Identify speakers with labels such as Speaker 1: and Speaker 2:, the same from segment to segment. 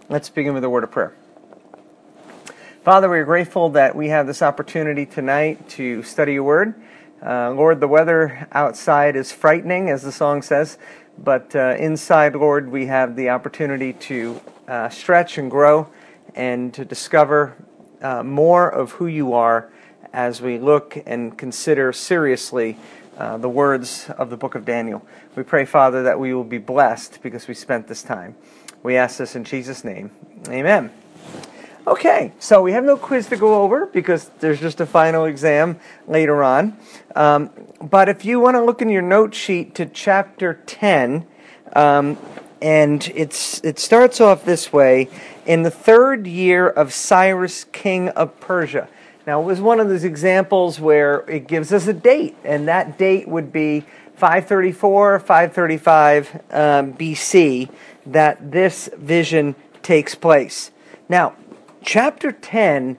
Speaker 1: Let's begin with a word of prayer. Father, we are grateful that we have this opportunity tonight to study your word. Lord, the weather outside is frightening, as the song says, but inside, Lord, we have the opportunity to stretch and grow and to discover more of who you are as we look and consider seriously the words of the book of Daniel. We pray, Father, that we will be blessed because we spent this time. We ask this in Jesus' name. Amen. Okay, so we have no quiz to go over because there's just a final exam later on. But if you want to look in your note sheet to chapter 10, and it starts off this way: in the 3rd year of Cyrus, king of Persia. Now, it was one of those examples where it gives us a date, and that date would be 534, 535 BC, that this vision takes place. Now, chapter 10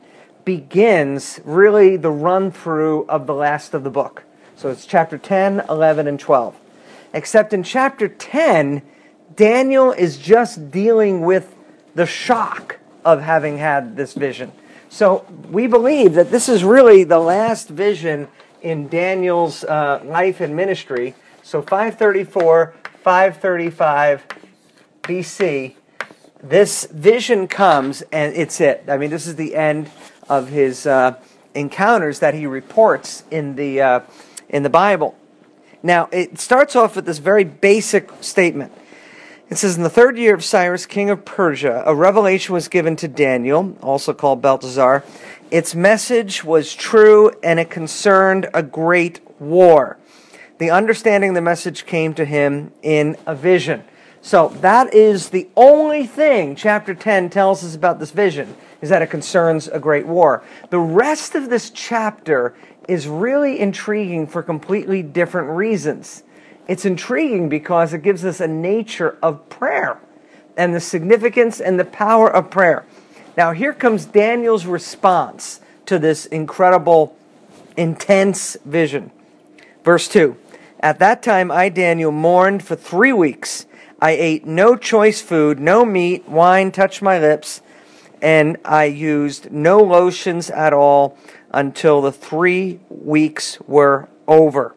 Speaker 1: begins really the run-through of the last of the book. So it's chapter 10, 11, and 12. Except in chapter 10, Daniel is just dealing with the shock of having had this vision. So we believe that this is really the last vision in Daniel's life and ministry. So 534, 535 BC, this vision comes, and it's it. I mean, this is the end of his encounters that he reports in the Bible. Now, it starts off with this very basic statement. It says, in the 3rd year of Cyrus, king of Persia, a revelation was given to Daniel, also called Belteshazzar. Its message was true, and it concerned a great war. The understanding of the message came to him in a vision. So that is the only thing chapter 10 tells us about this vision, is that it concerns a great war. The rest of this chapter is really intriguing for completely different reasons. It's intriguing because it gives us a nature of prayer and the significance and the power of prayer. Now here comes Daniel's response to this incredible, intense vision. Verse 2, at that time I, Daniel, mourned for 3 weeks. I ate no choice food, no meat, wine touched my lips, and I used no lotions at all until the 3 weeks were over.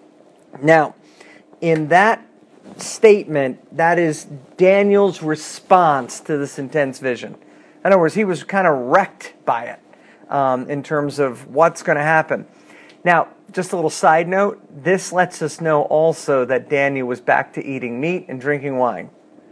Speaker 1: Now, in that statement, that is Daniel's response to this intense vision. In other words, he was kind of wrecked by it in terms of what's going to happen. Now, just a little side note, this lets us know also that Daniel was back to eating meat and drinking wine.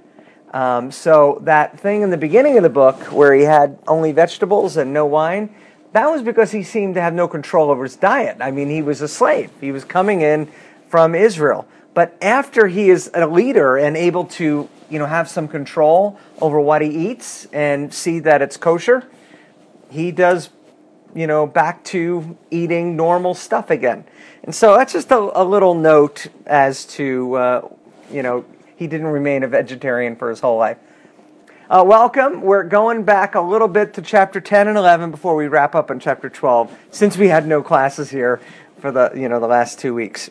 Speaker 1: So that thing in the beginning of the book where he had only vegetables and no wine, that was because he seemed to have no control over his diet. I mean, he was a slave. He was coming in from Israel. But after he is a leader and able to, have some control over what he eats and see that it's kosher, he does back to eating normal stuff again. And so that's just a little note as to, he didn't remain a vegetarian for his whole life. Welcome. We're going back a little bit to chapter 10 and 11 before we wrap up in chapter 12, since we had no classes here for the last 2 weeks.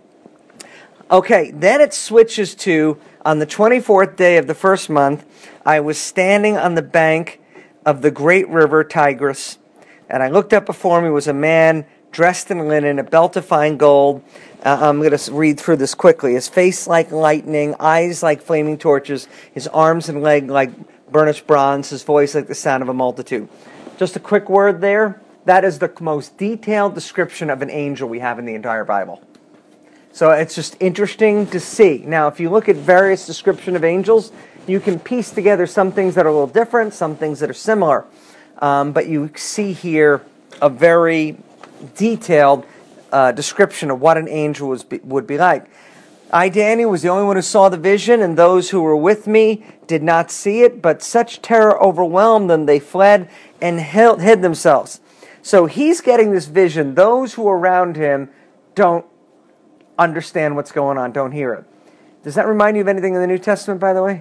Speaker 1: Okay, then it switches to, on the 24th day of the 1st month, I was standing on the bank of the great river Tigris, and I looked up before me was a man dressed in linen, a belt of fine gold. I'm going to read through this quickly. His face like lightning, eyes like flaming torches, his arms and leg like burnished bronze, his voice like the sound of a multitude. Just a quick word there. That is the most detailed description of an angel we have in the entire Bible. So it's just interesting to see. Now, if you look at various descriptions of angels, you can piece together some things that are a little different, some things that are similar. But you see here a very detailed description of what an angel would be like. I, Daniel, was the only one who saw the vision, and those who were with me did not see it, but such terror overwhelmed them, they fled and hid themselves. So he's getting this vision. Those who are around him don't understand what's going on, don't hear it. Does that remind you of anything in the New Testament, by the way?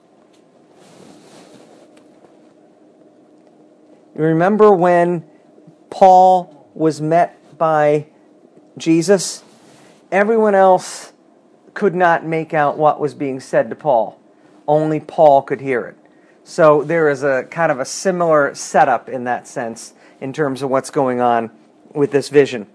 Speaker 1: You remember when Paul was met by Jesus? Everyone else could not make out what was being said to Paul. Only Paul could hear it. So there is a kind of a similar setup in that sense in terms of what's going on with this vision.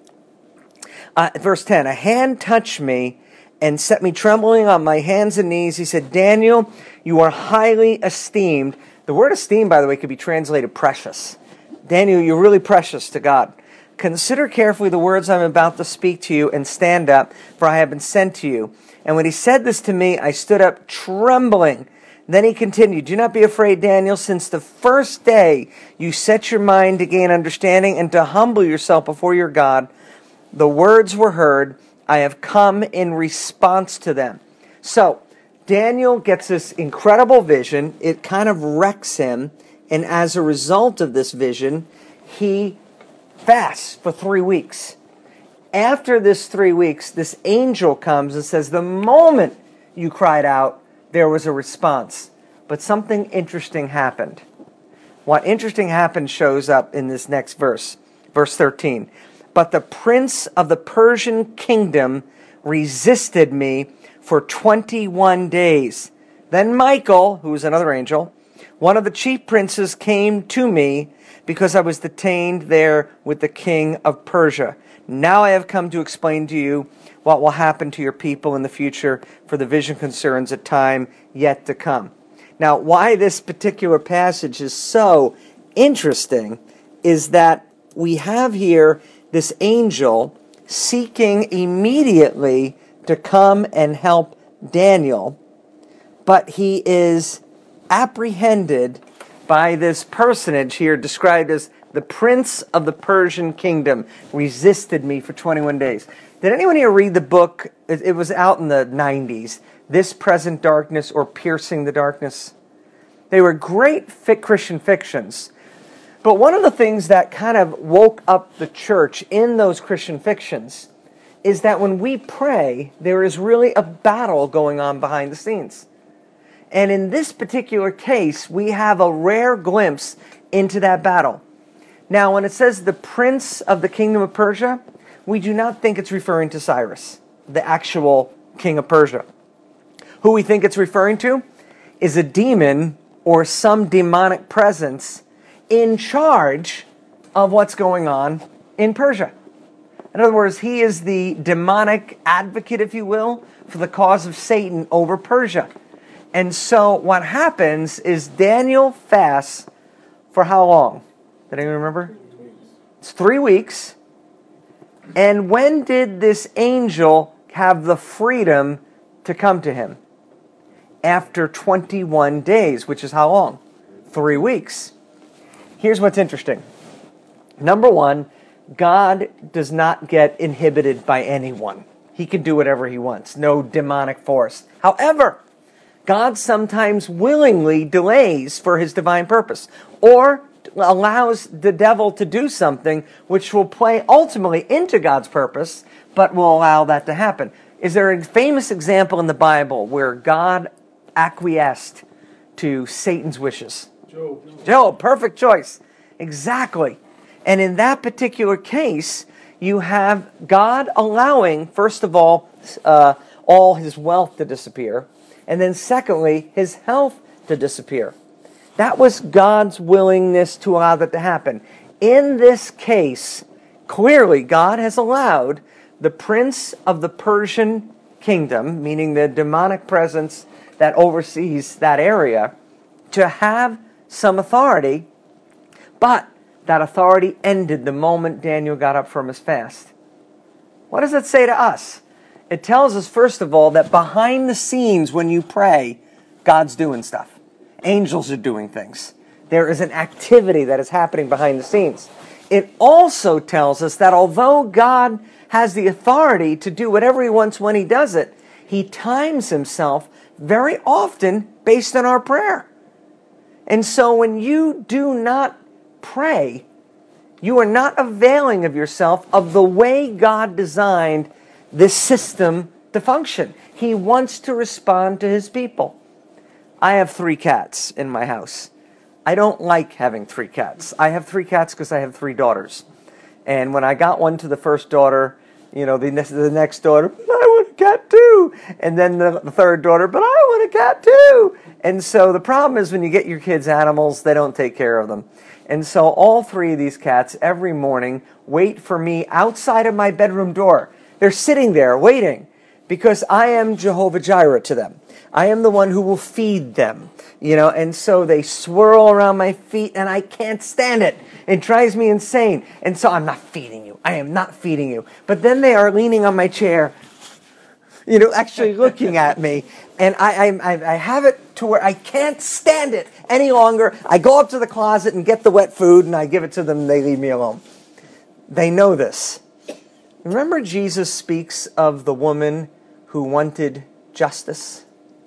Speaker 1: Verse 10, a hand touched me and set me trembling on my hands and knees. He said, Daniel, you are highly esteemed. The word esteemed, by the way, could be translated precious. Daniel, you're really precious to God. Consider carefully the words I'm about to speak to you and stand up, for I have been sent to you. And when he said this to me, I stood up trembling. Then he continued, do not be afraid, Daniel, since the first day you set your mind to gain understanding and to humble yourself before your God, the words were heard. I have come in response to them. So, Daniel gets this incredible vision. It kind of wrecks him. And as a result of this vision, he fasts for 3 weeks. After this 3 weeks, this angel comes and says, the moment you cried out, there was a response. But something interesting happened. What interesting happened shows up in this next verse. Verse 13. But the prince of the Persian kingdom resisted me for 21 days. Then Michael, who was another angel, one of the chief princes, came to me because I was detained there with the king of Persia. Now I have come to explain to you what will happen to your people in the future, for the vision concerns a time yet to come. Now, why this particular passage is so interesting is that we have here this angel seeking immediately to come and help Daniel, but he is apprehended by this personage here described as the prince of the Persian kingdom resisted me for 21 days. Did anyone here read the book? It was out in the 90s, This Present Darkness or Piercing the Darkness. They were great Christian fictions. But one of the things that kind of woke up the church in those Christian fictions is that when we pray, there is really a battle going on behind the scenes. And in this particular case, we have a rare glimpse into that battle. Now, when it says the prince of the kingdom of Persia, we do not think it's referring to Cyrus, the actual king of Persia. Who we think it's referring to is a demon or some demonic presence in charge of what's going on in Persia. In other words, he is the demonic advocate, if you will, for the cause of Satan over Persia. And so what happens is Daniel fasts for how long? Did anyone remember? It's 3 weeks. And when did this angel have the freedom to come to him? After 21 days, which is how long? 3 weeks. Here's what's interesting. Number one, God does not get inhibited by anyone. He can do whatever he wants. No demonic force. However, God sometimes willingly delays for his divine purpose, or allows the devil to do something which will play ultimately into God's purpose, but will allow that to happen. Is there a famous example in the Bible where God acquiesced to Satan's wishes? Job, perfect choice. Exactly. And in that particular case, you have God allowing, first of all his wealth to disappear, and then secondly, his health to disappear. That was God's willingness to allow that to happen. In this case, clearly God has allowed the prince of the Persian kingdom, meaning the demonic presence that oversees that area, to have some authority, but that authority ended the moment Daniel got up from his fast. What does it say to us? It tells us, first of all, that behind the scenes when you pray, God's doing stuff. Angels are doing things. There is an activity that is happening behind the scenes. It also tells us that although God has the authority to do whatever he wants when he does it, he times himself very often based on our prayer. And so when you do not pray, you are not availing of yourself of the way God designed this system to function. He wants to respond to his people. I have 3 cats in my house. I don't like having 3 cats. I have 3 cats because I have 3 daughters. And when I got one to the first daughter, the next daughter, I want a cat too. too. And then the third daughter, but I want a cat too. And so the problem is when you get your kids animals, they don't take care of them. And so all three of these cats every morning wait for me outside of my bedroom door. They're sitting there waiting because I am Jehovah Jireh to them. I am the one who will feed them, and so they swirl around my feet and I can't stand it. It drives me insane. And so I'm not feeding you. I am not feeding you. But then they are leaning on my chair, actually looking at me. And I have it to where I can't stand it any longer. I go up to the closet and get the wet food and I give it to them and they leave me alone. They know this. Remember Jesus speaks of the woman who wanted justice?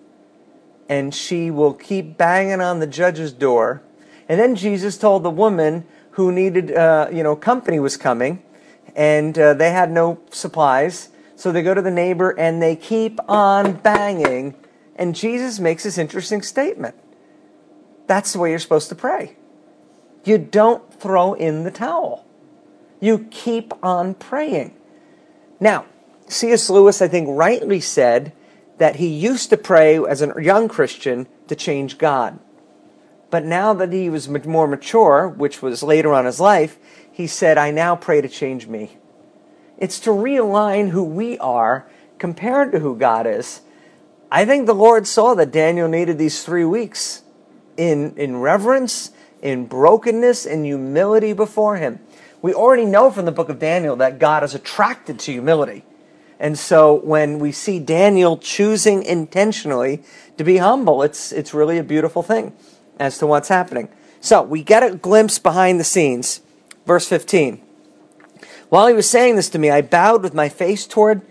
Speaker 1: And she will keep banging on the judge's door. And then Jesus told the woman who needed, company was coming, and they had no supplies. So they go to the neighbor, and they keep on banging. And Jesus makes this interesting statement. That's the way you're supposed to pray. You don't throw in the towel. You keep on praying. Now, C.S. Lewis, I think, rightly said that he used to pray as a young Christian to change God. But now that he was more mature, which was later on in his life, he said, I now pray to change me. It's to realign who we are compared to who God is. I think the Lord saw that Daniel needed these 3 weeks in reverence, in brokenness, in humility before him. We already know from the book of Daniel that God is attracted to humility. And so when we see Daniel choosing intentionally to be humble, it's really a beautiful thing as to what's happening. So we get a glimpse behind the scenes. Verse 15. While he was saying this to me, I bowed with my face toward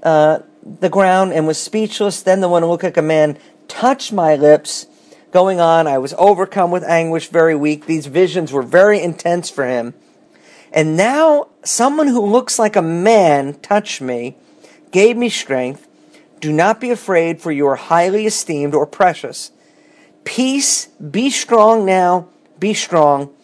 Speaker 1: the ground and was speechless. Then the one who looked like a man touched my lips. Going on, I was overcome with anguish, very weak. These visions were very intense for him. And now someone who looks like a man touched me, gave me strength. Do not be afraid, for you are highly esteemed or precious. Peace, be strong now, be strong.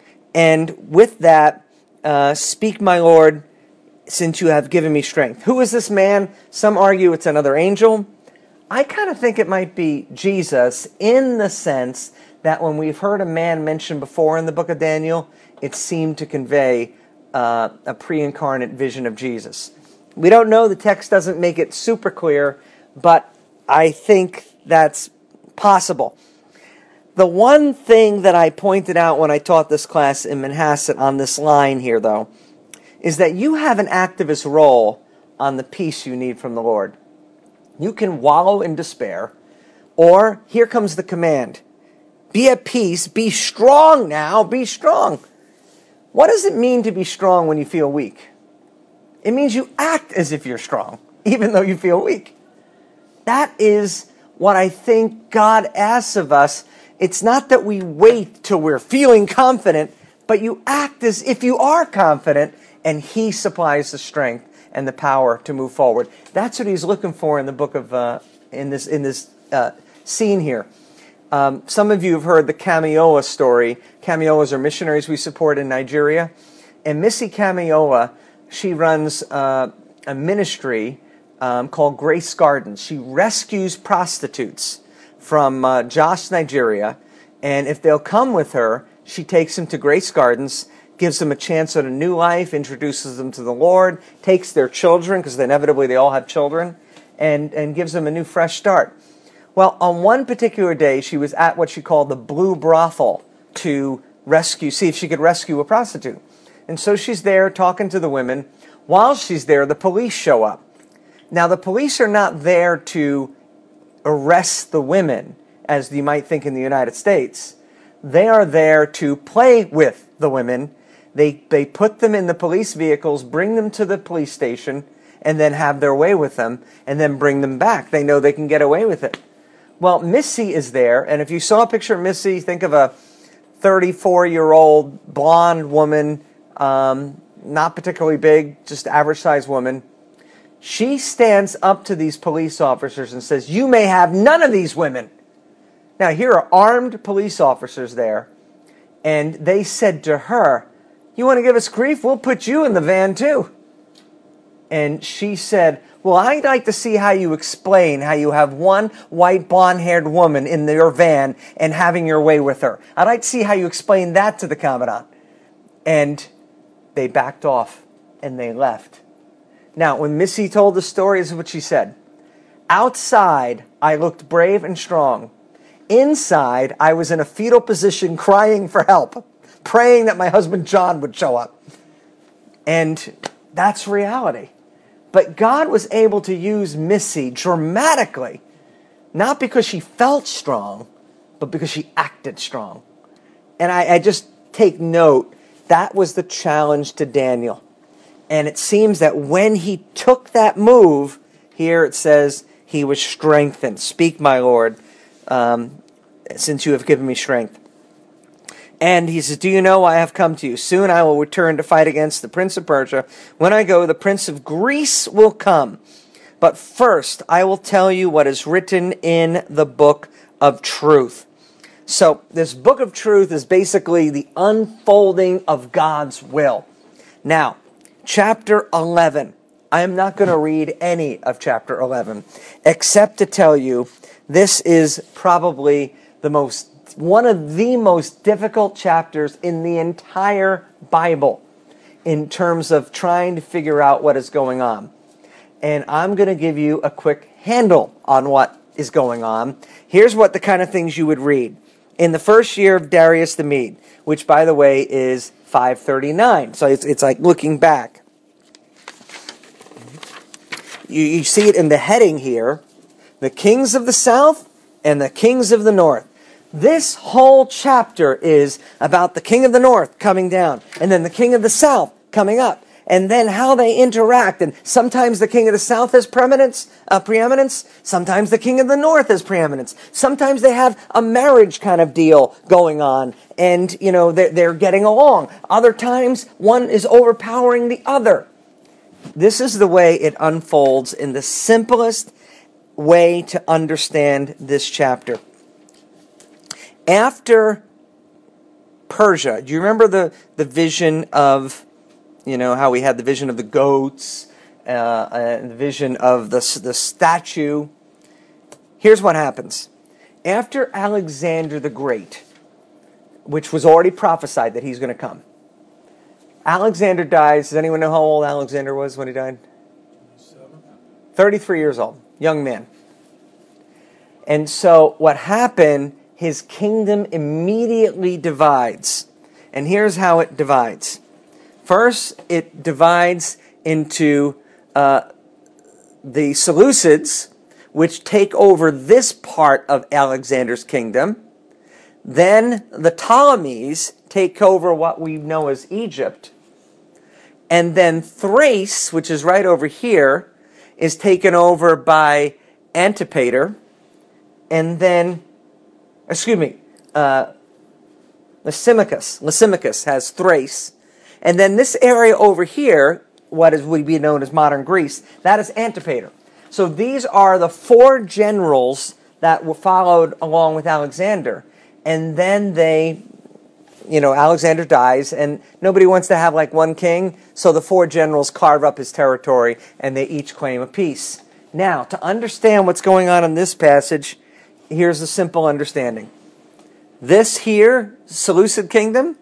Speaker 1: And with that, speak, my Lord, since you have given me strength. Who is this man? Some argue it's another angel. I kind of think it might be Jesus, in the sense that when we've heard a man mentioned before in the book of Daniel, it seemed to convey a pre-incarnate vision of Jesus. We don't know, the text doesn't make it super clear, but I think that's possible. The one thing that I pointed out when I taught this class in Manhasset on this line here, though, is that you have an activist role on the peace you need from the Lord. You can wallow in despair, or here comes the command. Be at peace, be strong now, be strong. What does it mean to be strong when you feel weak? It means you act as if you're strong, even though you feel weak. That is what I think God asks of us. It's not that we wait till we're feeling confident, but you act as if you are confident, and He supplies the strength and the power to move forward. That's what He's looking for in the book of in this scene here. Some of you have heard the Kamiola story. Kamiolas are missionaries we support in Nigeria, and Missy Kamiola, she runs a ministry called Grace Gardens. She rescues prostitutes from Jos, Nigeria, and if they'll come with her, she takes them to Grace Gardens, gives them a chance at a new life, introduces them to the Lord, takes their children, because inevitably they all have children, and gives them a new fresh start. Well, on one particular day, she was at what she called the Blue Brothel to see if she could rescue a prostitute. And so she's there talking to the women. While she's there, the police show up. Now, the police are not there to arrest the women, as you might think in the United States. They are there to play with the women. They put them in the police vehicles, bring them to the police station, and then have their way with them, and then bring them back. They know they can get away with it. Well, Missy is there, and if you saw a picture of Missy, think of a 34-year-old blonde woman, not particularly big, just average-sized woman. She stands up to these police officers and says, "You may have none of these women." Now, here are armed police officers there, and they said to her, "You want to give us grief? We'll put you in the van too." And she said, well, I'd like to see how you explain how you have one white blonde-haired woman in your van and having your way with her. I'd like to see how you explain that to the Commandant. And they backed off and they left. Now, when Missy told the story, this is what she said. Outside, I looked brave and strong. Inside, I was in a fetal position crying for help, praying that my husband John would show up. And that's reality. But God was able to use Missy dramatically, not because she felt strong, but because she acted strong. And I just take note, that was the challenge to Daniel. And it seems that when he took that move, here it says he was strengthened. Speak, my Lord, since you have given me strength. And he says, do you know I have come to you? Soon I will return to fight against the prince of Persia. When I go, the prince of Greece will come. But first, I will tell you what is written in the book of truth. So this book of truth is basically the unfolding of God's will. Now, chapter 11. I am not going to read any of chapter 11, except to tell you this is probably one of the most difficult chapters in the entire Bible in terms of trying to figure out what is going on. And I'm going to give you a quick handle on what is going on. Here's what the kind of things you would read. In the first year of Darius the Mede, which, by the way, is 539. So it's like looking back. You see it in the heading here. The kings of the south and the kings of the north. This whole chapter is about the king of the north coming down, and then the king of the south coming up, and then how they interact. And sometimes the king of the south has preeminence, sometimes the king of the north has preeminence. Sometimes they have a marriage kind of deal going on, and they're getting along. Other times, one is overpowering the other. This is the way it unfolds in the simplest way to understand this chapter. After Persia, do you remember the vision of, how we had the vision of the goats, and the vision of the statue? Here's what happens. After Alexander the Great, which was already prophesied that he's going to come, Alexander dies. Does anyone know how old Alexander was when he died? 33 years old, young man. And so what happened, his kingdom immediately divides. And here's how it divides. First, it divides into the Seleucids, which take over this part of Alexander's kingdom. Then the Ptolemies take over what we know as Egypt. And then Thrace, which is right over here, is taken over by Antipater. And then, Lysimachus has Thrace. And then this area over here, would be known as modern Greece, that is Antipater. So these are the four generals that were followed along with Alexander. And then Alexander dies, and nobody wants to have like one king, so the four generals carve up his territory, and they each claim a piece. Now, to understand what's going on in this passage, here's a simple understanding. This here, Seleucid kingdom,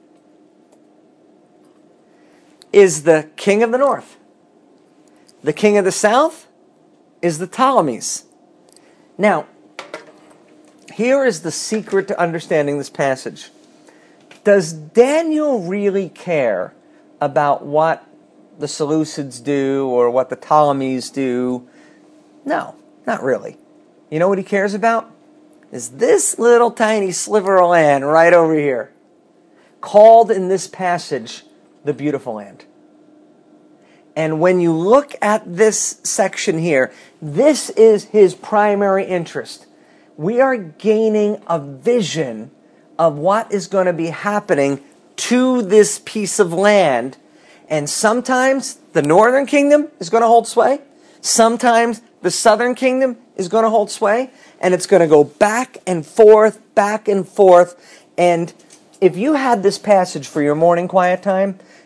Speaker 1: is the king of the north. The king of the south is the Ptolemies. Now, here is the secret to understanding this passage. Does Daniel really care about what the Seleucids do or what the Ptolemies do? No, not really. You know what he cares about? Is this little tiny sliver of land right over here, called in this passage the beautiful land. And when you look at this section here, this is his primary interest. We are gaining a vision of what is going to be happening to this piece of land. And sometimes the northern kingdom is going to hold sway. Sometimes the southern kingdom is going to hold sway. And it's going to go back and forth, back and forth. And if you had this passage for your morning quiet time,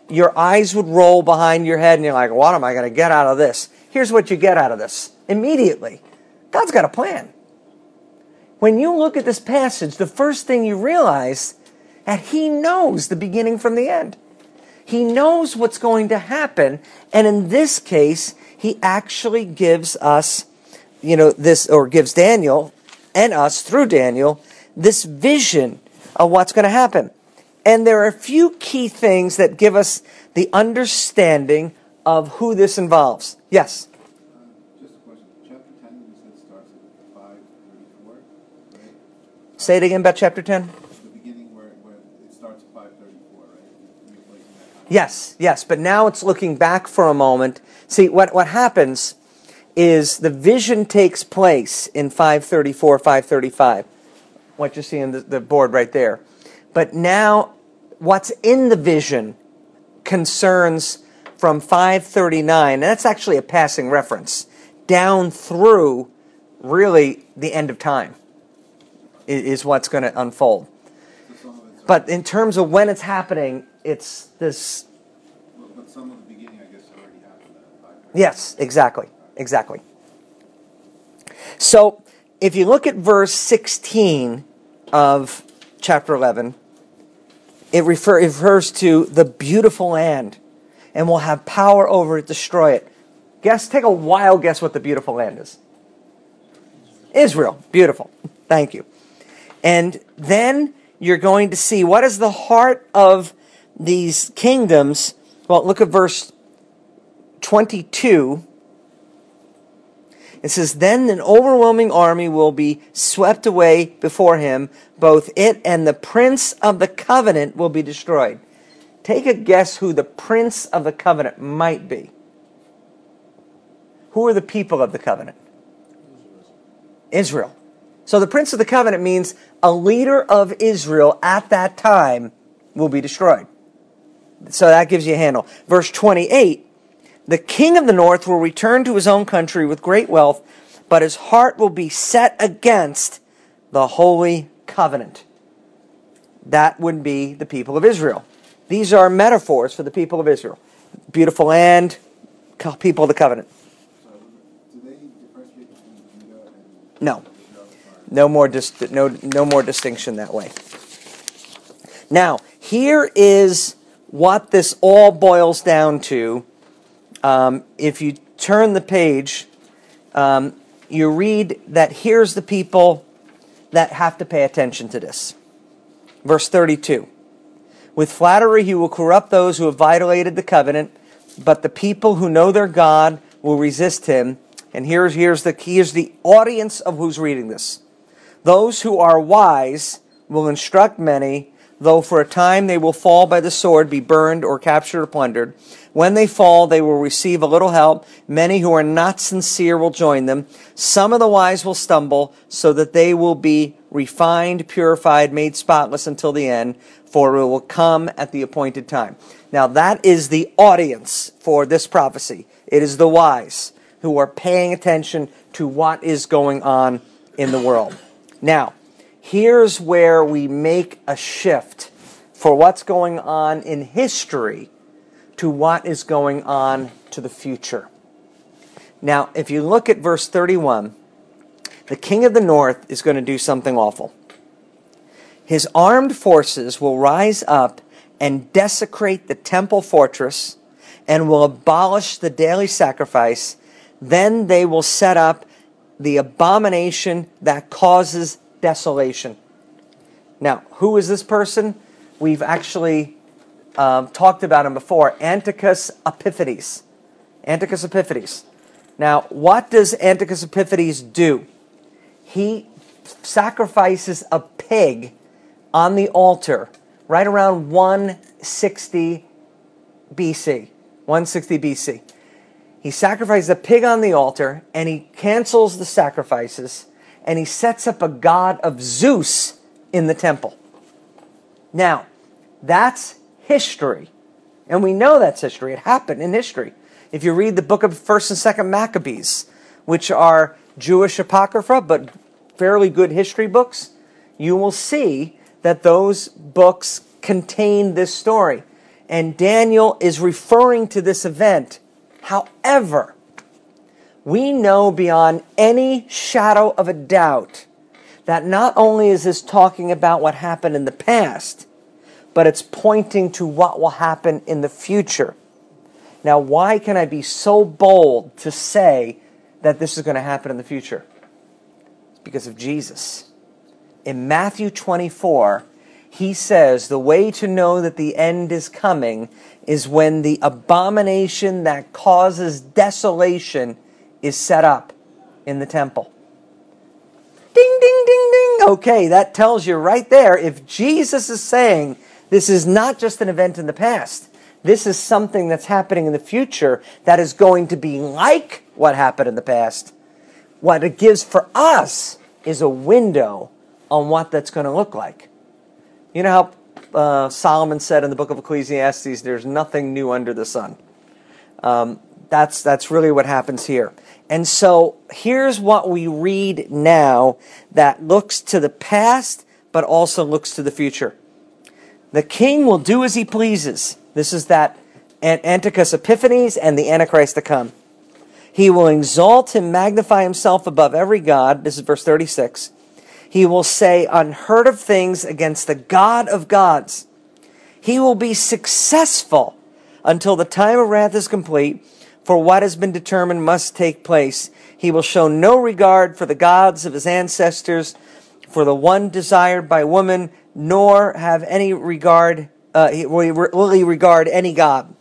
Speaker 1: your eyes would roll behind your head and you're like, what am I going to get out of this? Here's what you get out of this. Immediately, God's got a plan. When you look at this passage, the first thing you realize that He knows the beginning from the end. He knows what's going to happen. And in this case, He actually gives us, this, or gives Daniel and us through Daniel, this vision of what's going to happen. And there are a few key things that give us the understanding of who this involves. Yes?
Speaker 2: Just a question. Chapter 10, you said starts at 5:34, right?
Speaker 1: Say it again about chapter 10.
Speaker 2: The beginning where it starts at 5:34, right? Replacing that.
Speaker 1: Yes. But now it's looking back for a moment. See, what happens is the vision takes place in 5:34, 5:35. What you see in the board right there. But now what's in the vision concerns from 5:39, and that's actually a passing reference, down through really the end of time is what's going to unfold. But in terms of when it's happening, it's this...
Speaker 2: But some of the beginning, I guess, already happened at 5:34.
Speaker 1: Yes, exactly. So, if you look at verse 16 of chapter 11, it refers to the beautiful land, and will have power over it, destroy it. Take a wild guess what the beautiful land is. Israel. Beautiful. Thank you. And then you're going to see what is the heart of these kingdoms. Well, look at verse 22. It says, then an overwhelming army will be swept away before him. Both it and the prince of the covenant will be destroyed. Take a guess who the prince of the covenant might be. Who are the people of the covenant? Israel. So the prince of the covenant means a leader of Israel at that time will be destroyed. So that gives you a handle. Verse 28. The king of the north will return to his own country with great wealth, but his heart will be set against the holy covenant. That would be the people of Israel. These are metaphors for the people of Israel. Beautiful land, people of the covenant.
Speaker 2: So, do they differentiate between Judah and
Speaker 1: No.
Speaker 2: Israel?
Speaker 1: No more distinction that way. Now, here is what this all boils down to. If you turn the page, you read that here's the people that have to pay attention to this. Verse 32. With flattery he will corrupt those who have violated the covenant, but the people who know their God will resist him. And here's the audience of who's reading this. Those who are wise will instruct many, though for a time they will fall by the sword, be burned or captured or plundered. When they fall, they will receive a little help. Many who are not sincere will join them. Some of the wise will stumble, so that they will be refined, purified, made spotless until the end, for it will come at the appointed time. Now that is the audience for this prophecy. It is the wise who are paying attention to what is going on in the world. Now, here's where we make a shift for what's going on in history to what is going on to the future. Now, if you look at verse 31, the king of the north is going to do something awful. His armed forces will rise up and desecrate the temple fortress and will abolish the daily sacrifice. Then they will set up the abomination that causes desolation. Now, who is this person? We've actually talked about him before. Antiochus Epiphanes. Antiochus Epiphanes. Now, what does Antiochus Epiphanes do? He sacrifices a pig on the altar right around 160 BC. 160 BC. He sacrifices a pig on the altar, and he cancels the sacrifices, and he sets up a god of Zeus in the temple. Now, that's history. And we know that's history. It happened in history. If you read the book of 1st and 2nd Maccabees, which are Jewish apocrypha, but fairly good history books, you will see that those books contain this story. And Daniel is referring to this event. However, we know beyond any shadow of a doubt that not only is this talking about what happened in the past, but it's pointing to what will happen in the future. Now, why can I be so bold to say that this is going to happen in the future? It's because of Jesus. In Matthew 24, he says the way to know that the end is coming is when the abomination that causes desolation is set up in the temple. Ding, ding, ding, ding. Okay, that tells you right there, if Jesus is saying this is not just an event in the past, this is something that's happening in the future that is going to be like what happened in the past, what it gives for us is a window on what that's going to look like. You know how Solomon said in the book of Ecclesiastes, there's nothing new under the sun. That's really what happens here. And so here's what we read now that looks to the past, but also looks to the future. The king will do as he pleases. This is that Antiochus Epiphanes and the Antichrist to come. He will exalt and magnify himself above every god. This is verse 36. He will say unheard of things against the God of gods. He will be successful until the time of wrath is complete, for what has been determined must take place. He will show no regard for the gods of his ancestors, for the one desired by woman, nor have any regard, will he regard any god,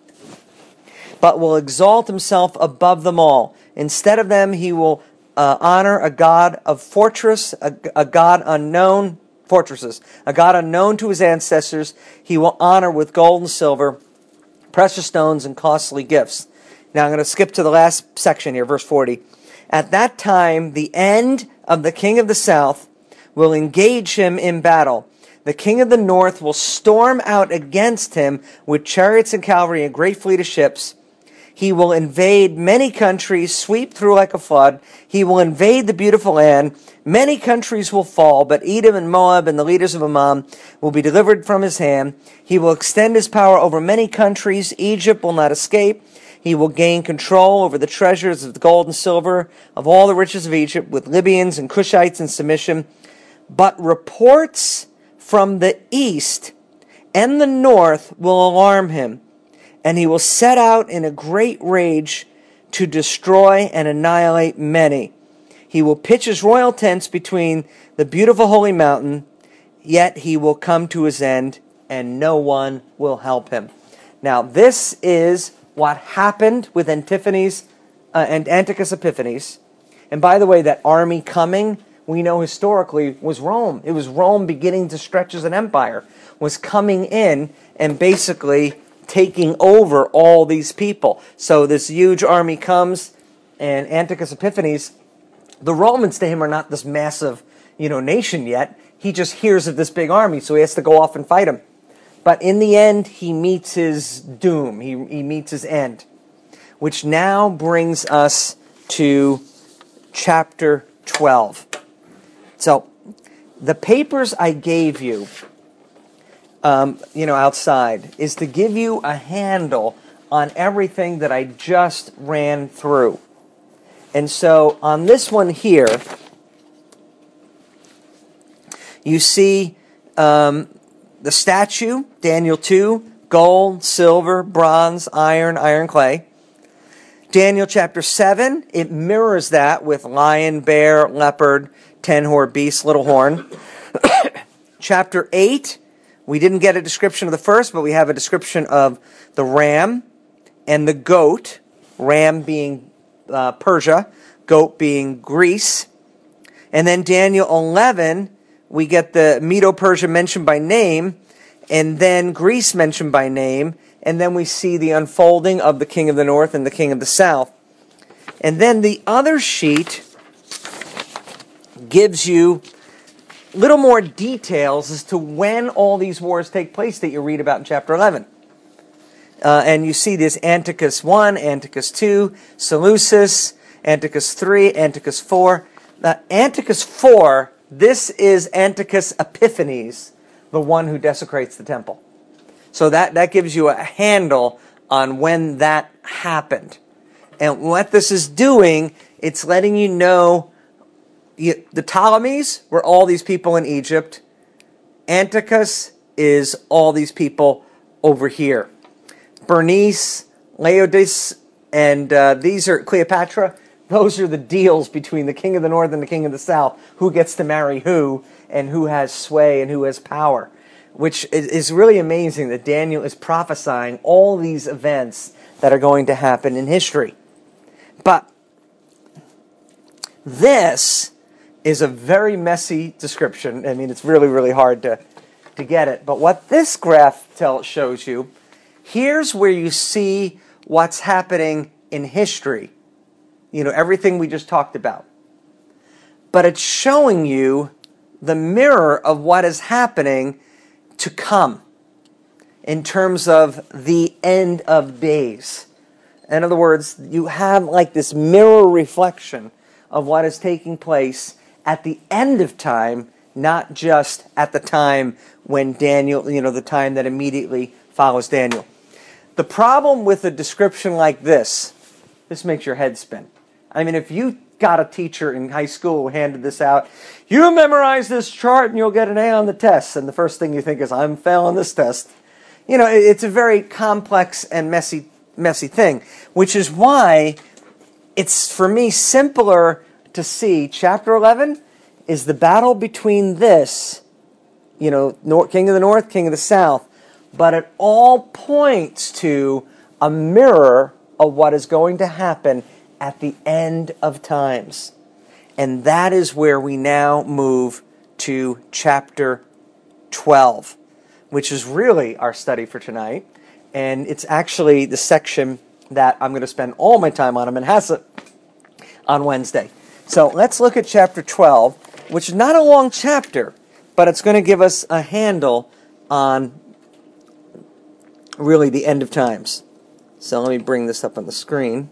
Speaker 1: but will exalt himself above them all. Instead of them, he will honor a god of fortress, a god unknown, fortresses, a god unknown to his ancestors. He will honor with gold and silver, precious stones, and costly gifts. Now I'm going to skip to the last section here, verse 40. At that time, the end of the king of the south will engage him in battle. The king of the north will storm out against him with chariots and cavalry and a great fleet of ships. He will invade many countries, sweep through like a flood. He will invade the beautiful land. Many countries will fall, but Edom and Moab and the leaders of Ammon will be delivered from his hand. He will extend his power over many countries. Egypt will not escape. He will gain control over the treasures of the gold and silver, of all the riches of Egypt, with Libyans and Cushites in submission. But reports from the east and the north will alarm him, and he will set out in a great rage to destroy and annihilate many. He will pitch his royal tents between the beautiful holy mountain, yet he will come to his end, and no one will help him. Now, this is what happened with Antiochus Epiphanes. And by the way, that army coming, we know historically, was Rome. It was Rome beginning to stretch as an empire, was coming in and basically taking over all these people. So this huge army comes, and Antiochus Epiphanes, the Romans to him are not this massive, nation yet. He just hears of this big army, so he has to go off and fight him. But in the end, he meets his doom. He meets his end, which now brings us to chapter 12. So, the papers I gave you, outside, is to give you a handle on everything that I just ran through. And so, on this one here, you see the statue, Daniel 2, gold, silver, bronze, iron, clay. Daniel chapter 7, it mirrors that with lion, bear, leopard, 10-horned beast, little horn. Chapter 8, we didn't get a description of the first, but we have a description of the ram and the goat, ram being Persia, goat being Greece. And then Daniel 11, we get the Medo-Persia mentioned by name, and then Greece mentioned by name, and then we see the unfolding of the king of the north and the king of the south. And then the other sheet gives you little more details as to when all these wars take place that you read about in chapter 11. And you see this Antiochus 1, Antiochus 2, Seleucus, Antiochus 3, Antiochus 4. Antiochus 4, this is Antiochus Epiphanes, the one who desecrates the temple. So that gives you a handle on when that happened. And what this is doing, it's letting you know the Ptolemies were all these people in Egypt. Antiochus is all these people over here. Bernice, Laodice, and these are Cleopatra. Those are the deals between the king of the north and the king of the south. Who gets to marry who, and who has sway and who has power. Which is really amazing that Daniel is prophesying all these events that are going to happen in history. But this is a very messy description. I mean, it's really, really hard to get it. But what this graph shows you, here's where you see what's happening in history. You know, everything we just talked about. But it's showing you the mirror of what is happening to come in terms of the end of days. In other words, you have like this mirror reflection of what is taking place at the end of time, not just at the time when Daniel, the time that immediately follows Daniel. The problem with a description like this makes your head spin. I mean, if you got a teacher in high school who handed this out, you memorize this chart and you'll get an A on the test, and the first thing you think is, I'm failing this test. It's a very complex and messy thing, which is why it's, for me, simpler to see chapter 11 is the battle between this, king of the north, king of the south, but it all points to a mirror of what is going to happen at the end of times. And that is where we now move to chapter 12, which is really our study for tonight. And it's actually the section that I'm going to spend all my time on in Manhasset on Wednesday. So let's look at chapter 12, which is not a long chapter, but it's going to give us a handle on really the end of times. So let me bring this up on the screen.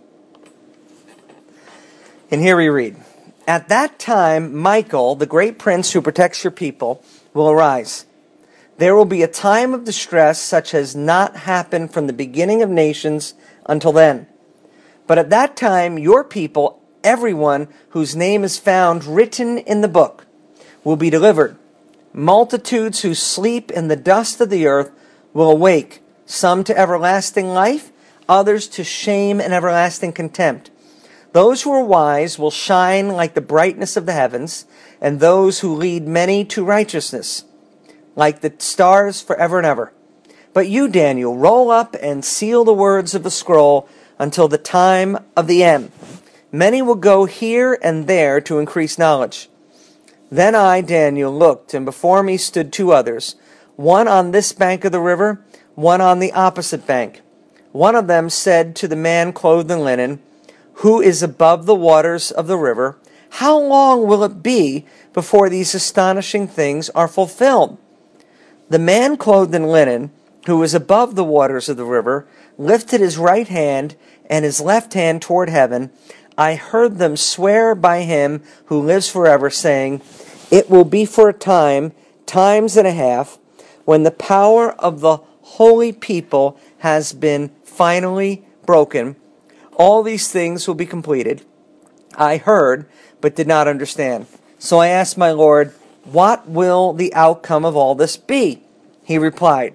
Speaker 1: And here we read, At that time, Michael, the great prince who protects your people, will arise. There will be a time of distress such as not happened from the beginning of nations until then. But at that time, your people, everyone whose name is found written in the book, will be delivered. Multitudes who sleep in the dust of the earth will awake, some to everlasting life, others to shame and everlasting contempt. Those who are wise will shine like the brightness of the heavens, and those who lead many to righteousness, like the stars forever and ever. But you, Daniel, roll up and seal the words of the scroll until the time of the end. Many will go here and there to increase knowledge. Then I, Daniel, looked, and before me stood two others, one on this bank of the river, one on the opposite bank. One of them said to the man clothed in linen, who is above the waters of the river, how long will it be before these astonishing things are fulfilled? The man clothed in linen, who was above the waters of the river, lifted his right hand and his left hand toward heaven. I heard them swear by him who lives forever, saying, it will be for a time, times and a half, when the power of the holy people has been finally broken. All these things will be completed. I heard, but did not understand. So I asked my Lord, what will the outcome of all this be? He replied,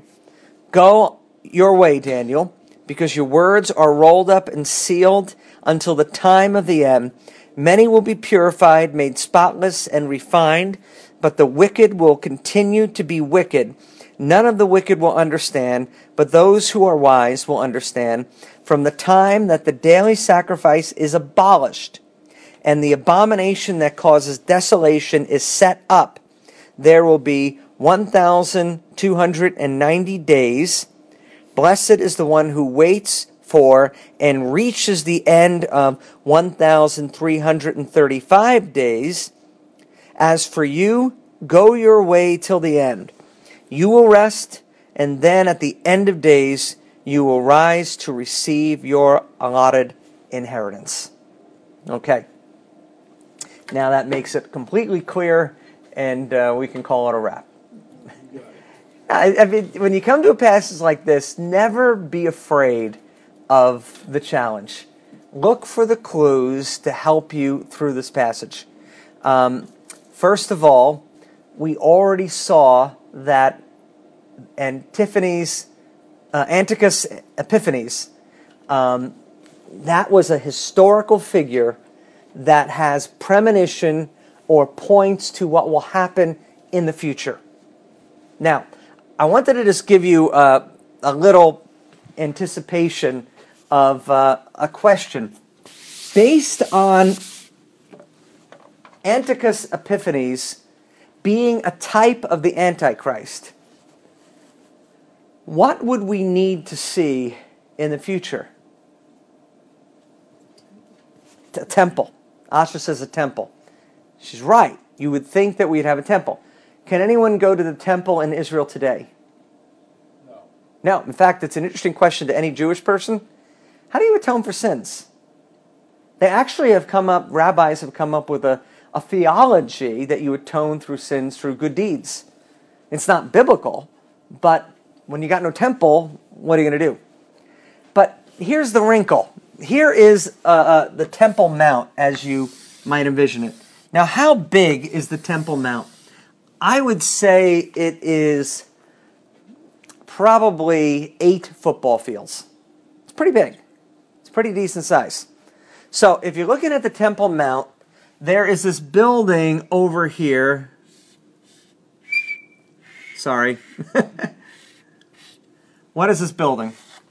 Speaker 1: go your way, Daniel, because your words are rolled up and sealed until the time of the end. Many will be purified, made spotless, and refined, but the wicked will continue to be wicked. None of the wicked will understand, but those who are wise will understand. From the time that the daily sacrifice is abolished, and the abomination that causes desolation is set up, there will be 1,290 days. Blessed is the one who waits for and reaches the end of 1,335 days. As for you, go your way till the end. You will rest, and then at the end of days, you will rise to receive your allotted inheritance. Okay. Now that makes it completely clear, and we can call it a wrap. I mean, when you come to a passage like this, never be afraid of the challenge. Look for the clues to help you through this passage. First of all, we already saw that Antiochus Epiphanes, that was a historical figure that has premonition or points to what will happen in the future. Now, I wanted to just give you a little anticipation of a question. Based on Antiochus Epiphanes being a type of the Antichrist, what would we need to see in the future? A temple. Asha says a temple. She's right. You would think that we'd have a temple. Can anyone go to the temple in Israel today?
Speaker 2: No.
Speaker 1: No. In fact, it's an interesting question to any Jewish person. How do you atone for sins? They actually have rabbis have come up with a theology that you atone through sins through good deeds. It's not biblical, but when you got no temple, what are you going to do? But here's the wrinkle. Here is the Temple Mount as you might envision it. Now, how big is the Temple Mount? I would say it is probably 8 football fields. It's pretty big. It's pretty decent size. So if you're looking at the Temple Mount, there is this building over here. Sorry. What is this building?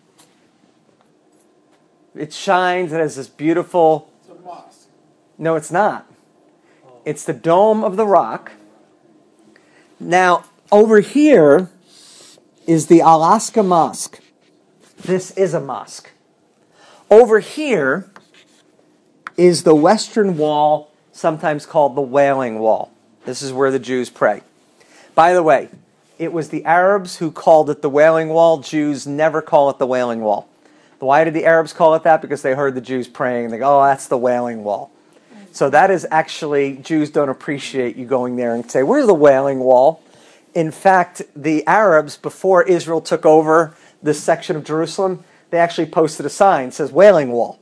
Speaker 1: It shines. It has this beautiful...
Speaker 2: It's a mosque.
Speaker 1: No, it's not. It's the Dome of the Rock. Now, over here is the Al-Aqsa Mosque. This is a mosque. Over here is the Western Wall, sometimes called the Wailing Wall. This is where the Jews pray. By the way, it was the Arabs who called it the Wailing Wall. Jews never call it the Wailing Wall. Why did the Arabs call it that? Because they heard the Jews praying and they go, oh, that's the Wailing Wall. So that is actually, Jews don't appreciate you going there and say, where's the Wailing Wall? In fact, the Arabs, before Israel took over this section of Jerusalem, they actually posted a sign that says Wailing Wall.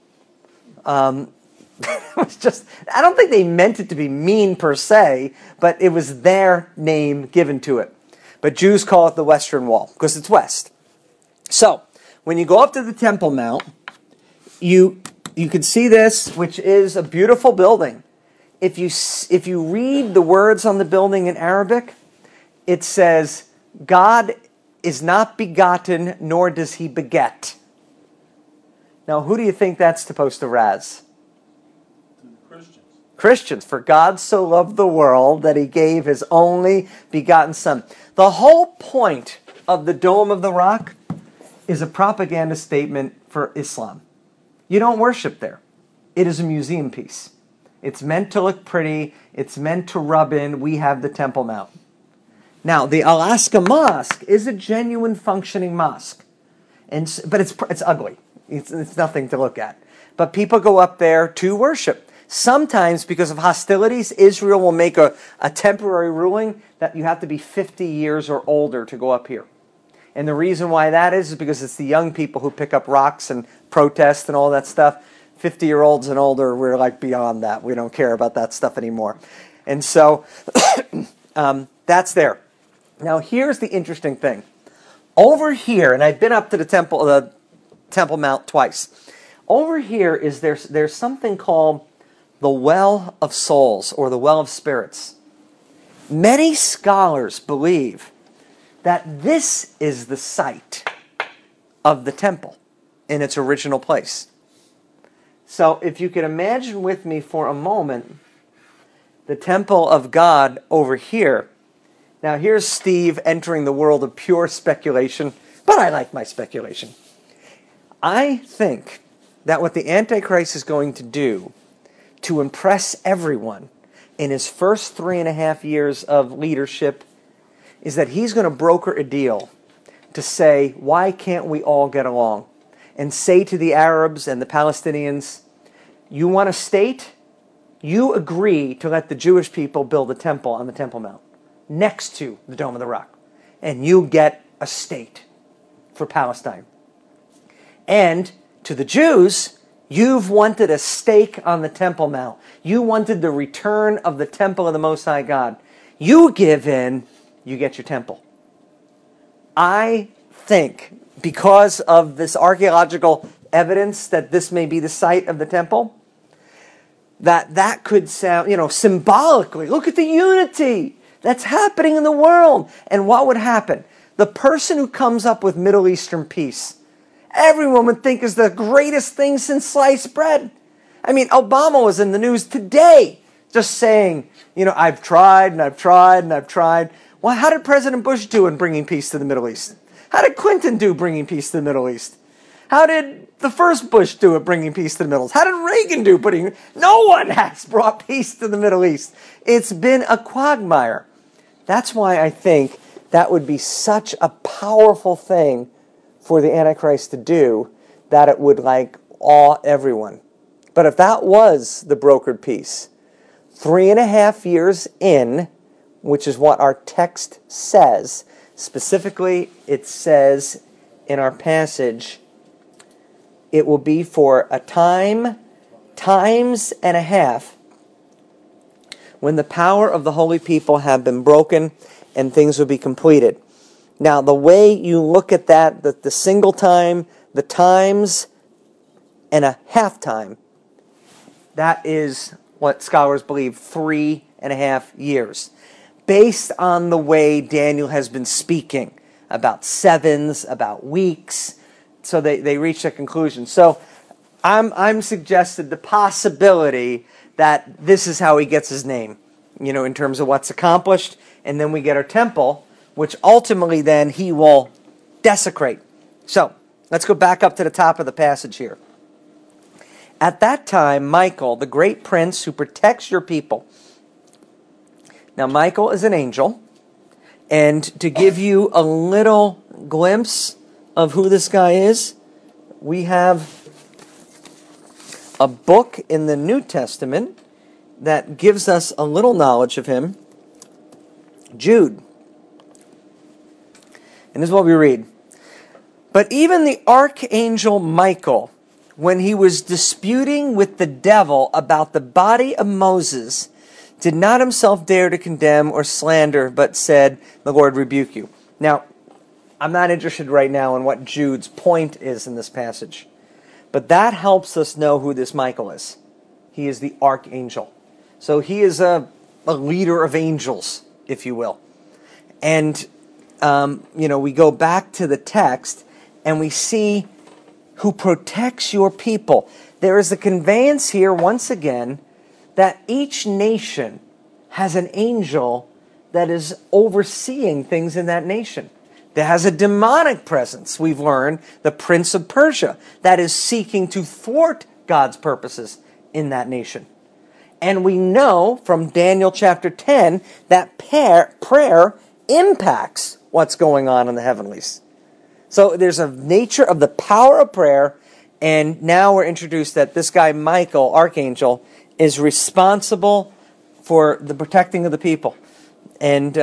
Speaker 1: It was just, I don't think they meant it to be mean per se, but it was their name given to it. But Jews call it the Western Wall because it's west. So, when you go up to the Temple Mount, you can see this, which is a beautiful building. If you read the words on the building in Arabic, it says, God is not begotten, nor does he beget. Now, who do you think that's supposed to razz?
Speaker 2: Christians.
Speaker 1: Christians. For God so loved the world that he gave his only begotten Son. The whole point of the Dome of the Rock is a propaganda statement for Islam. You don't worship there. It is a museum piece. It's meant to look pretty. It's meant to rub in. We have the Temple Mount. Now, the Al-Aqsa Mosque is a genuine functioning mosque. But it's ugly. It's nothing to look at. But people go up there to worship. Sometimes, because of hostilities, Israel will make a temporary ruling that you have to be 50 years or older to go up here. And the reason why that is because it's the young people who pick up rocks and protest and all that stuff. 50-year-olds and older, we're like beyond that. We don't care about that stuff anymore. And so, that's there. Now, here's the interesting thing. Over here, and I've been up to the Temple Mount twice. Over here is there's something called the Well of Souls, or the Well of Spirits. Many scholars believe that this is the site of the temple in its original place. So if you can imagine with me for a moment the temple of God over here. Now here's Steve entering the world of pure speculation, but I like my speculation. I think that what the Antichrist is going to do to impress everyone in his first 3.5 years of leadership is that he's going to broker a deal to say, why can't we all get along? And say to the Arabs and the Palestinians, you want a state? You agree to let the Jewish people build a temple on the Temple Mount next to the Dome of the Rock. and you get a state for Palestine. And to the Jews, you've wanted a stake on the Temple Mount. You wanted the return of the temple of the Most High God. You give in, you get your temple. I think because of this archaeological evidence that this may be the site of the temple, that could sound, symbolically, look at the unity that's happening in the world. And what would happen? The person who comes up with Middle Eastern peace, everyone would think is the greatest thing since sliced bread. I mean, Obama was in the news today just saying, I've tried and I've tried and I've tried. Well, how did President Bush do in bringing peace to the Middle East? How did Clinton do bringing peace to the Middle East? How did the first Bush do it bringing peace to the Middle East? How did Reagan do putting... No one has brought peace to the Middle East. It's been a quagmire. That's why I think that would be such a powerful thing for the Antichrist to do, that it would awe everyone. But if that was the brokered peace, 3.5 years in, which is what our text says, specifically it says in our passage, it will be for a time, times and a half, when the power of the holy people have been broken and things will be completed. Now, the way you look at that, the single time, the times, and a half time, that is what scholars believe, 3.5 years. Based on the way Daniel has been speaking about sevens, about weeks, so they reach a conclusion. So I'm suggested the possibility that this is how he gets his name, in terms of what's accomplished, and then we get our temple, which ultimately then he will desecrate. So, let's go back up to the top of the passage here. At that time, Michael, the great prince who protects your people. Now, Michael is an angel, and to give you a little glimpse of who this guy is, we have a book in the New Testament that gives us a little knowledge of him. Jude. And this is what we read. But even the archangel Michael, when he was disputing with the devil about the body of Moses, did not himself dare to condemn or slander, but said, "The Lord rebuke you." Now, I'm not interested right now in what Jude's point is in this passage, but that helps us know who this Michael is. He is the archangel. So he is a leader of angels, if you will. And, we go back to the text and we see who protects your people. There is a conveyance here, once again, that each nation has an angel that is overseeing things in that nation. There has a demonic presence, we've learned, the Prince of Persia, that is seeking to thwart God's purposes in that nation. And we know from Daniel chapter 10 that prayer impacts what's going on in the heavenlies. So there's a nature of the power of prayer, and now we're introduced that this guy Michael, archangel, is responsible for the protecting of the people. And,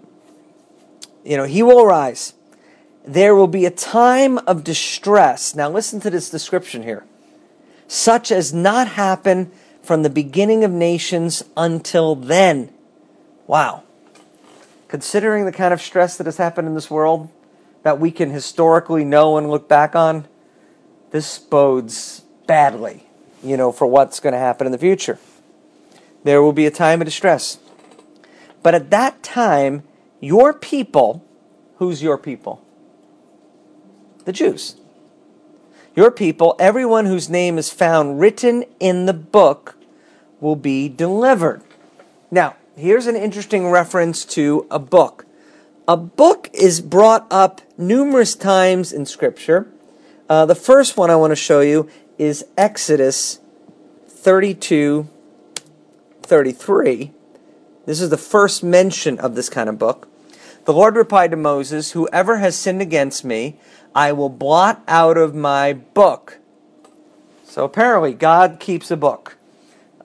Speaker 1: he will arise. There will be a time of distress. Now listen to this description here. Such as not happen from the beginning of nations until then. Wow. Considering the kind of stress that has happened in this world, that we can historically know and look back on, this bodes badly, for what's going to happen in the future. There will be a time of distress. But at that time, your people, who's your people? The Jews. Your people, everyone whose name is found written in the book, will be delivered. Now, here's an interesting reference to a book. A book is brought up numerous times in Scripture. The first one I want to show you is Exodus 32:33. This is the first mention of this kind of book. The Lord replied to Moses, "Whoever has sinned against me, I will blot out of my book." So apparently God keeps a book.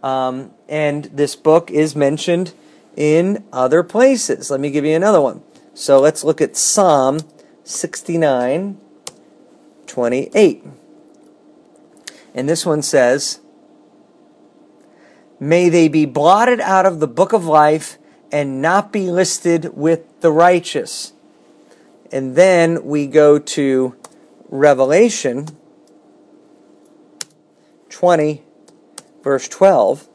Speaker 1: And this book is mentioned in other places. Let me give you another one. So let's look at Psalm 69:28. And this one says, "May they be blotted out of the book of life and not be listed with the righteous." And then we go to Revelation 20, verse 12.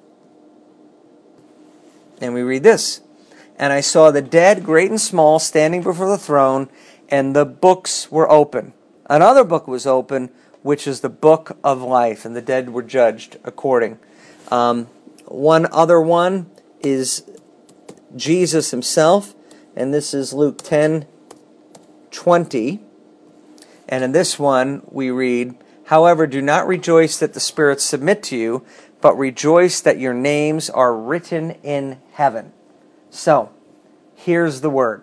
Speaker 1: And we read this. "And I saw the dead, great and small, standing before the throne, and the books were open. Another book was open, which is the book of life, and the dead were judged according." One other one is Jesus himself, and this is Luke 10:20. And in this one we read, "However, do not rejoice that the spirits submit to you, but rejoice that your names are written in heaven." So, here's the word.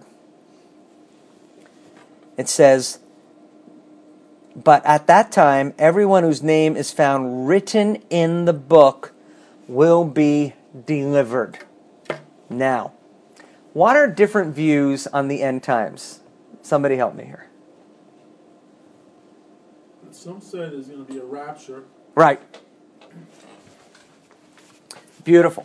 Speaker 1: It says, "But at that time, everyone whose name is found written in the book will be delivered." Now, what are different views on the end times? Somebody help me here.
Speaker 3: Some say there's going to be a rapture.
Speaker 1: Right. Beautiful.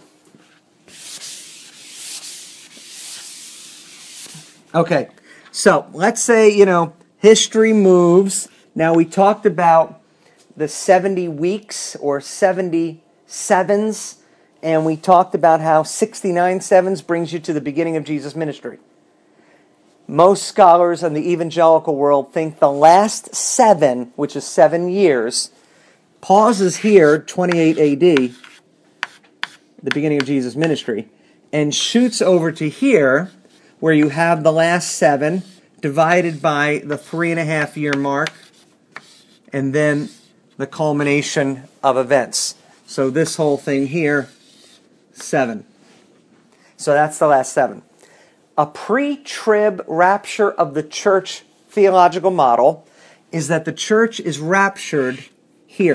Speaker 1: Okay, so let's say, history moves. Now we talked about the 70 weeks or 70 sevens, and we talked about how 69 sevens brings you to the beginning of Jesus' ministry. Most scholars in the evangelical world think the last 7, which is 7 years, pauses here, 28 AD, the beginning of Jesus' ministry, and shoots over to here, where you have the last 7 divided by the 3.5-year mark, and then the culmination of events. So this whole thing here, 7. So that's the last 7. A pre-trib rapture of the church theological model is that the church is raptured here.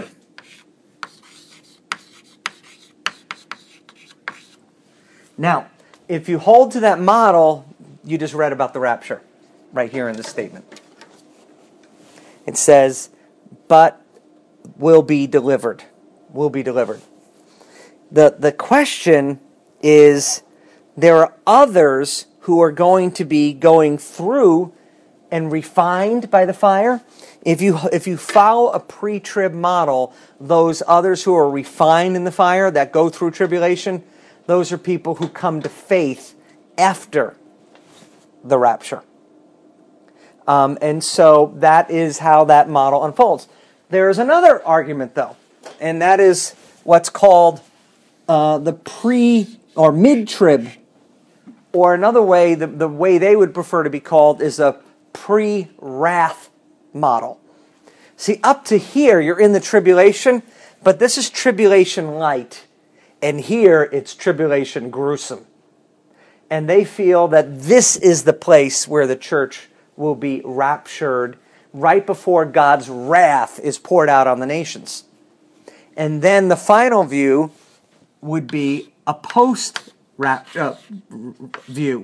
Speaker 1: Now, if you hold to that model, you just read about the rapture right here in this statement. It says, "But will be delivered." Will be delivered. The question is, there are others who are going to be going through and refined by the fire. If you follow a pre-trib model, those others who are refined in the fire, that go through tribulation, those are people who come to faith after the rapture. And so that is how that model unfolds. There is another argument, though, and that is what's called the pre- or mid-trib, or another way, the way they would prefer to be called is a pre-wrath model. See, up to here, you're in the tribulation, but this is tribulation light, and here it's tribulation gruesome. And they feel that this is the place where the church will be raptured right before God's wrath is poured out on the nations. And then the final view would be a post-rapture view.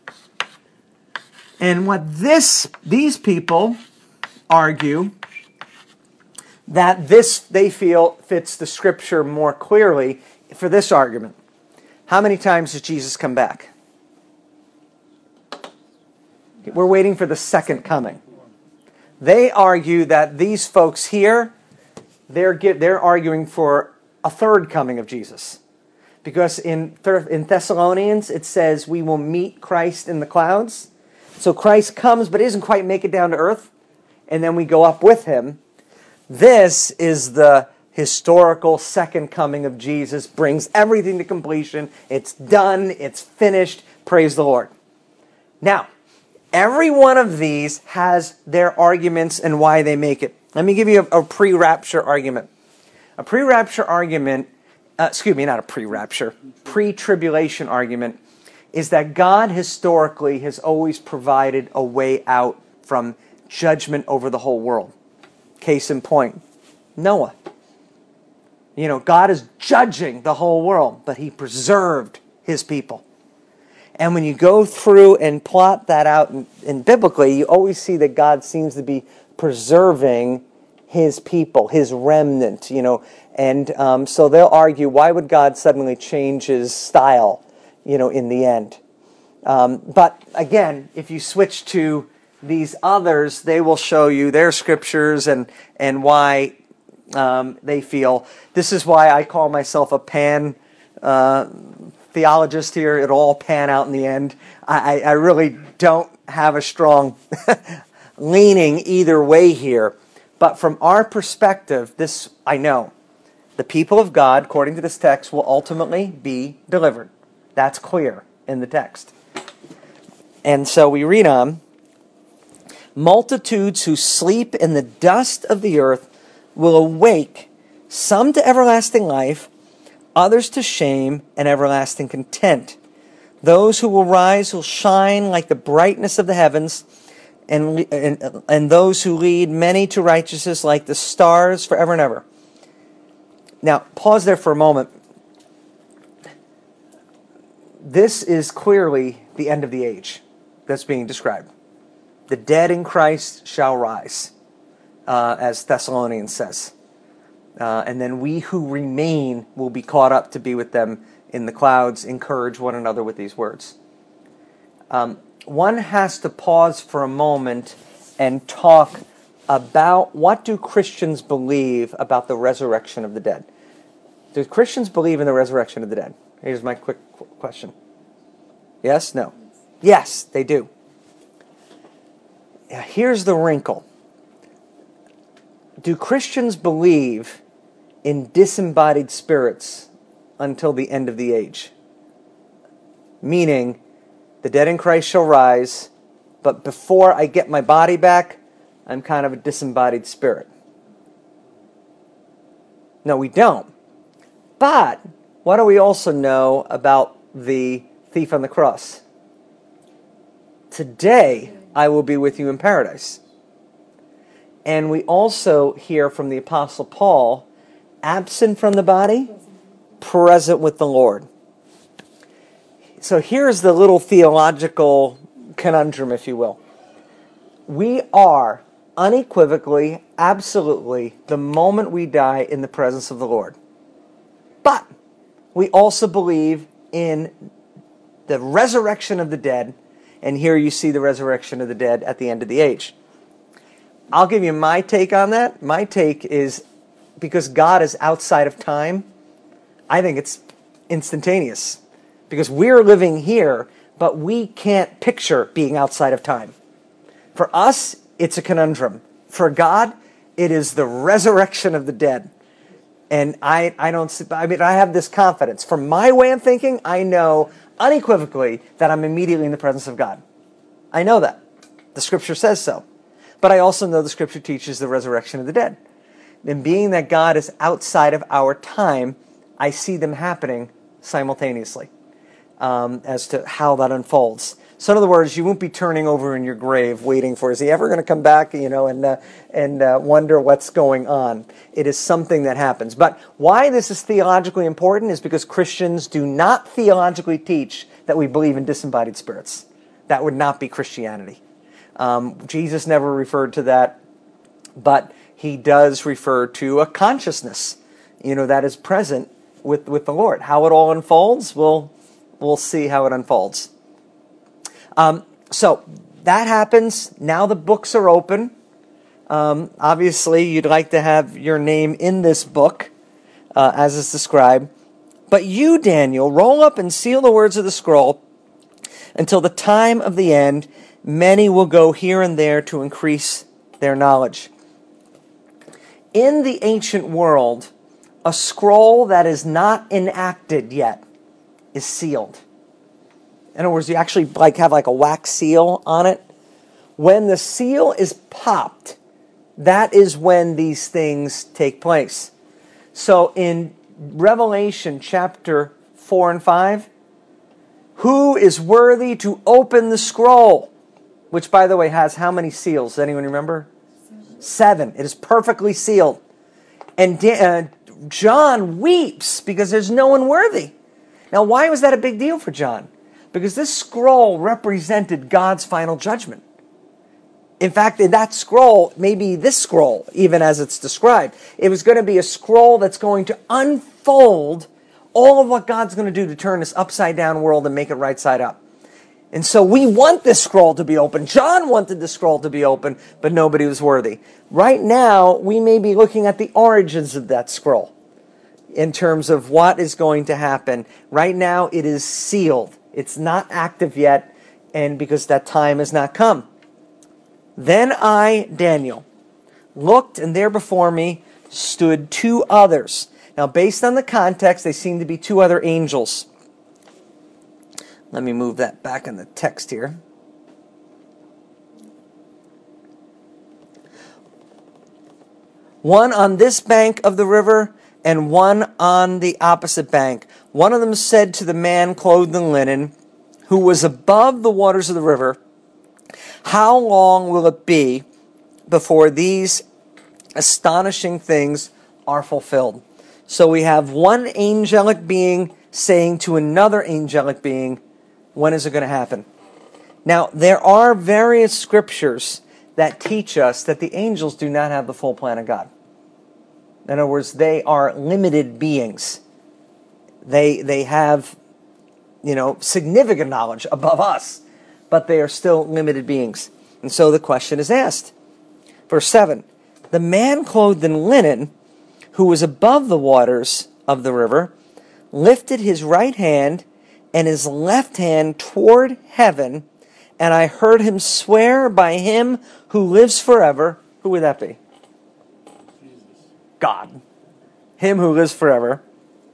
Speaker 1: And what these people argue, that this, they feel, fits the Scripture more clearly for this argument. How many times does Jesus come back? We're waiting for the second coming. They argue that these folks here, they're arguing for a third coming of Jesus. Because in Thessalonians, it says we will meet Christ in the clouds. So Christ comes, but he doesn't quite make it down to earth. And then we go up with him. This is the historical second coming of Jesus. Brings everything to completion. It's done. It's finished. Praise the Lord. Now, every one of these has their arguments and why they make it. Let me give you a pre-rapture argument. A pre-rapture argument, not a pre-rapture, pre-tribulation argument, is that God historically has always provided a way out from judgment over the whole world. Case in point, Noah. God is judging the whole world, but he preserved his people. And when you go through and plot that out in biblically, you always see that God seems to be preserving his people, his remnant, and so they'll argue, why would God suddenly change his style, in the end? But again, if you switch to these others, they will show you their scriptures and why they feel. This is why I call myself a pan theologist here. It'll all pan out in the end. I really don't have a strong leaning either way here. But from our perspective, this I know. The people of God, according to this text, will ultimately be delivered. That's clear in the text. And so we read on, multitudes who sleep in the dust of the earth will awake, some to everlasting life, others to shame and everlasting contempt. Those who will rise will shine like the brightness of the heavens, and those who lead many to righteousness like the stars forever and ever. Now, pause there for a moment. This is clearly the end of the age that's being described. The dead in Christ shall rise, as Thessalonians says. And then we who remain will be caught up to be with them in the clouds. Encourage one another with these words. One has to pause for a moment and talk about what do Christians believe about the resurrection of the dead. Do Christians believe in the resurrection of the dead? Here's my quick question. Yes? No? Yes, they do. Now, here's the wrinkle. Do Christians believe in disembodied spirits until the end of the age? Meaning, the dead in Christ shall rise, but before I get my body back, I'm kind of a disembodied spirit. No, we don't. But what do we also know about the thief on the cross? Today, I will be with you in paradise. And we also hear from the Apostle Paul, absent from the body, present with the Lord. So here's the little theological conundrum, if you will. We are unequivocally, absolutely, the moment we die, in the presence of the Lord. But we also believe in the resurrection of the dead, and here you see the resurrection of the dead at the end of the age. I'll give you my take on that. My take is, because God is outside of time, I think it's instantaneous. Because we're living here, but we can't picture being outside of time. For us, it's a conundrum. For God, it is the resurrection of the dead. And I have this confidence. From my way of thinking, I know unequivocally that I'm immediately in the presence of God. I know that. The Scripture says so. But I also know the Scripture teaches the resurrection of the dead. And being that God is outside of our time, I see them happening simultaneously as to how that unfolds. So in other words, you won't be turning over in your grave waiting for, is he ever going to come back, and wonder what's going on. It is something that happens. But why this is theologically important is because Christians do not theologically teach that we believe in disembodied spirits. That would not be Christianity. Jesus never referred to that, but he does refer to a consciousness, that is present with the Lord. How it all unfolds, we'll see how it unfolds. So that happens. Now the books are open. Obviously, you'd like to have your name in this book, as is described. But you, Daniel, roll up and seal the words of the scroll until the time of the end. Many will go here and there to increase their knowledge. In the ancient world, a scroll that is not enacted yet is sealed. In other words, you actually have a wax seal on it. When the seal is popped, that is when these things take place. So in Revelation chapter 4 and 5, who is worthy to open the scroll? Which, by the way, has how many seals? Does anyone remember? 7. It is perfectly sealed. And John weeps because there's no one worthy. Now, why was that a big deal for John? Because this scroll represented God's final judgment. In fact, in that scroll, maybe this scroll, even as it's described, it was going to be a scroll that's going to unfold all of what God's going to do to turn this upside-down world and make it right side up. And so we want this scroll to be open. John wanted the scroll to be open, but nobody was worthy. Right now, we may be looking at the origins of that scroll in terms of what is going to happen. Right now, it is sealed. It's not active yet, and because that time has not come. Then I, Daniel, looked, and there before me stood two others. Now, based on the context, they seem to be two other angels. Let me move that back in the text here. One on this bank of the river, and one on the opposite bank. One of them said to the man clothed in linen, who was above the waters of the river, "How long will it be before these astonishing things are fulfilled?" So we have one angelic being saying to another angelic being, when is it going to happen? Now, there are various scriptures that teach us that the angels do not have the full plan of God. In other words, they are limited beings. They have, significant knowledge above us, but they are still limited beings. And so the question is asked. Verse 7, the man clothed in linen, who was above the waters of the river, lifted his right hand and his left hand toward heaven, and I heard him swear by him who lives forever. Who would that be?
Speaker 3: Jesus.
Speaker 1: God. Him who lives forever.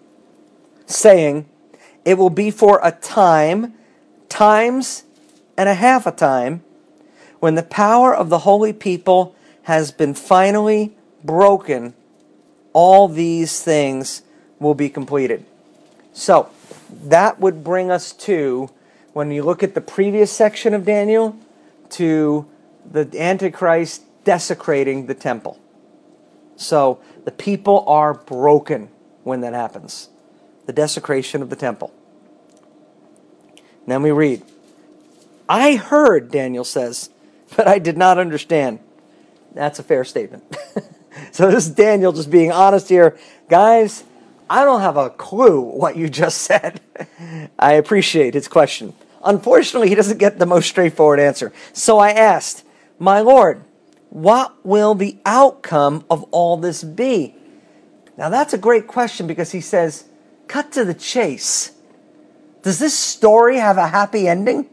Speaker 1: Saying, it will be for a time, times and a half a time, when the power of the holy people has been finally broken, all these things will be completed. So, that would bring us to, when you look at the previous section of Daniel, to the Antichrist desecrating the temple. So, the people are broken when that happens. The desecration of the temple. Then we read, I heard, Daniel says, but I did not understand. That's a fair statement. So this is Daniel just being honest here. Guys, I don't have a clue what you just said. I appreciate his question. Unfortunately, he doesn't get the most straightforward answer. So I asked, my Lord, what will the outcome of all this be? Now that's a great question because he says, cut to the chase. Does this story have a happy ending?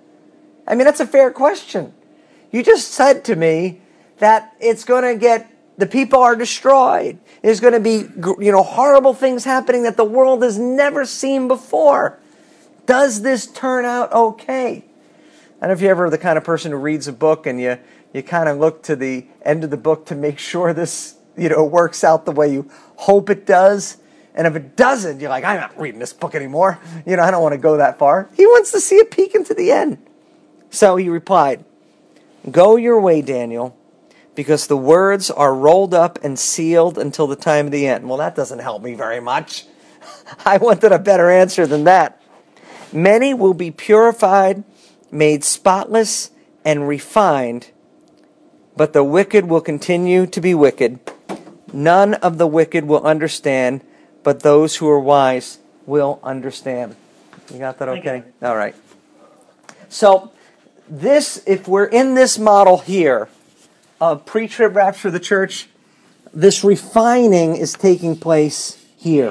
Speaker 1: I mean, that's a fair question. You just said to me that it's going to get, the people are destroyed. There's going to be, horrible things happening that the world has never seen before. Does this turn out okay? I don't know if you're ever the kind of person who reads a book and you kind of look to the end of the book to make sure this, works out the way you hope it does. And if it doesn't, you're like, I'm not reading this book anymore. I don't want to go that far. He wants to see a peek into the end. So he replied, go your way, Daniel, because the words are rolled up and sealed until the time of the end. Well, that doesn't help me very much. I wanted a better answer than that. Many will be purified, made spotless, and refined, but the wicked will continue to be wicked. None of the wicked will understand, but those who are wise will understand. You got that okay? All right. So, this, if we're in this model here of pre-trib rapture of the church, this refining is taking place here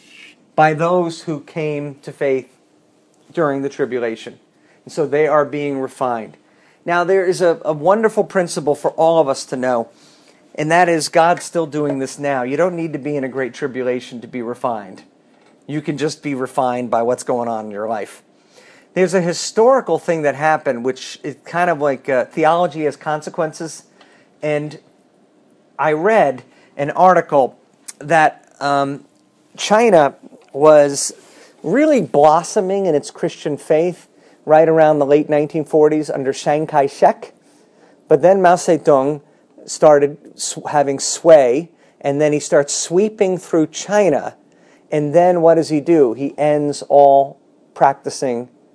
Speaker 1: by those who came to faith during the tribulation. And so they are being refined. Now there is a wonderful principle for all of us to know, and that is God's still doing this now. You don't need to be in a great tribulation to be refined. You can just be refined by what's going on in your life. There's a historical thing that happened, which is kind of like theology has consequences. And I read an article that China was really blossoming in its Christian faith right around the late 1940s under Chiang Kai-shek. But then Mao Zedong started having sway, and then he starts sweeping through China. And then what does he do? He ends all practicing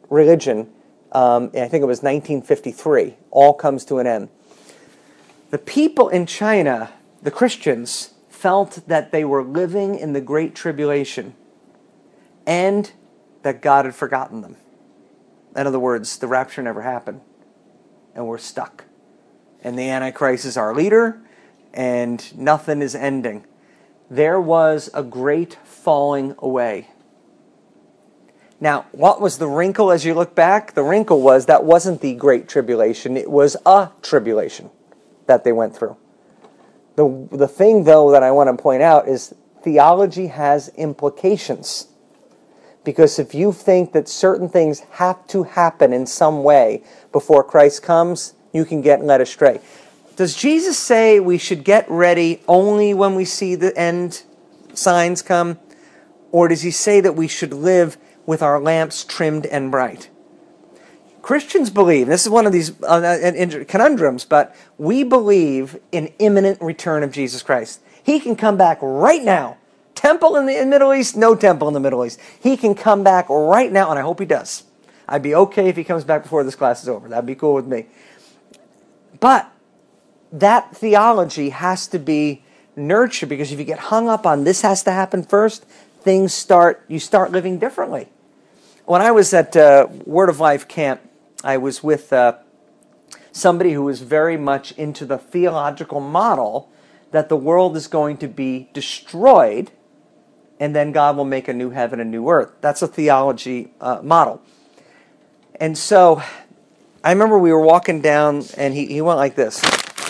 Speaker 1: religion, I think it was 1953, all comes to an end. The people in China, the Christians, felt that they were living in the Great Tribulation and that God had forgotten them. In other words, the rapture never happened, and we're stuck. And the Antichrist is our leader, and nothing is ending. There was a great falling away. Now, what was the wrinkle as you look back? The wrinkle was that wasn't the Great Tribulation. It was a tribulation that they went through. The thing, though, that I want to point out is theology has implications. Because if you think that certain things have to happen in some way before Christ comes, you can get led astray. Does Jesus say we should get ready only when we see the end signs come? Or does he say that we should live with our lamps trimmed and bright? Christians believe, this is one of these conundrums, but we believe in imminent return of Jesus Christ. He can come back right now. Temple in the Middle East, no temple in the Middle East. He can come back right now, and I hope he does. I'd be okay if he comes back before this class is over. That'd be cool with me. But that theology has to be nurtured, because if you get hung up on this has to happen first, you start living differently. When I was at Word of Life camp, I was with somebody who was very much into the theological model that the world is going to be destroyed and then God will make a new heaven and new earth. That's a theology model. And so I remember we were walking down and he went like this.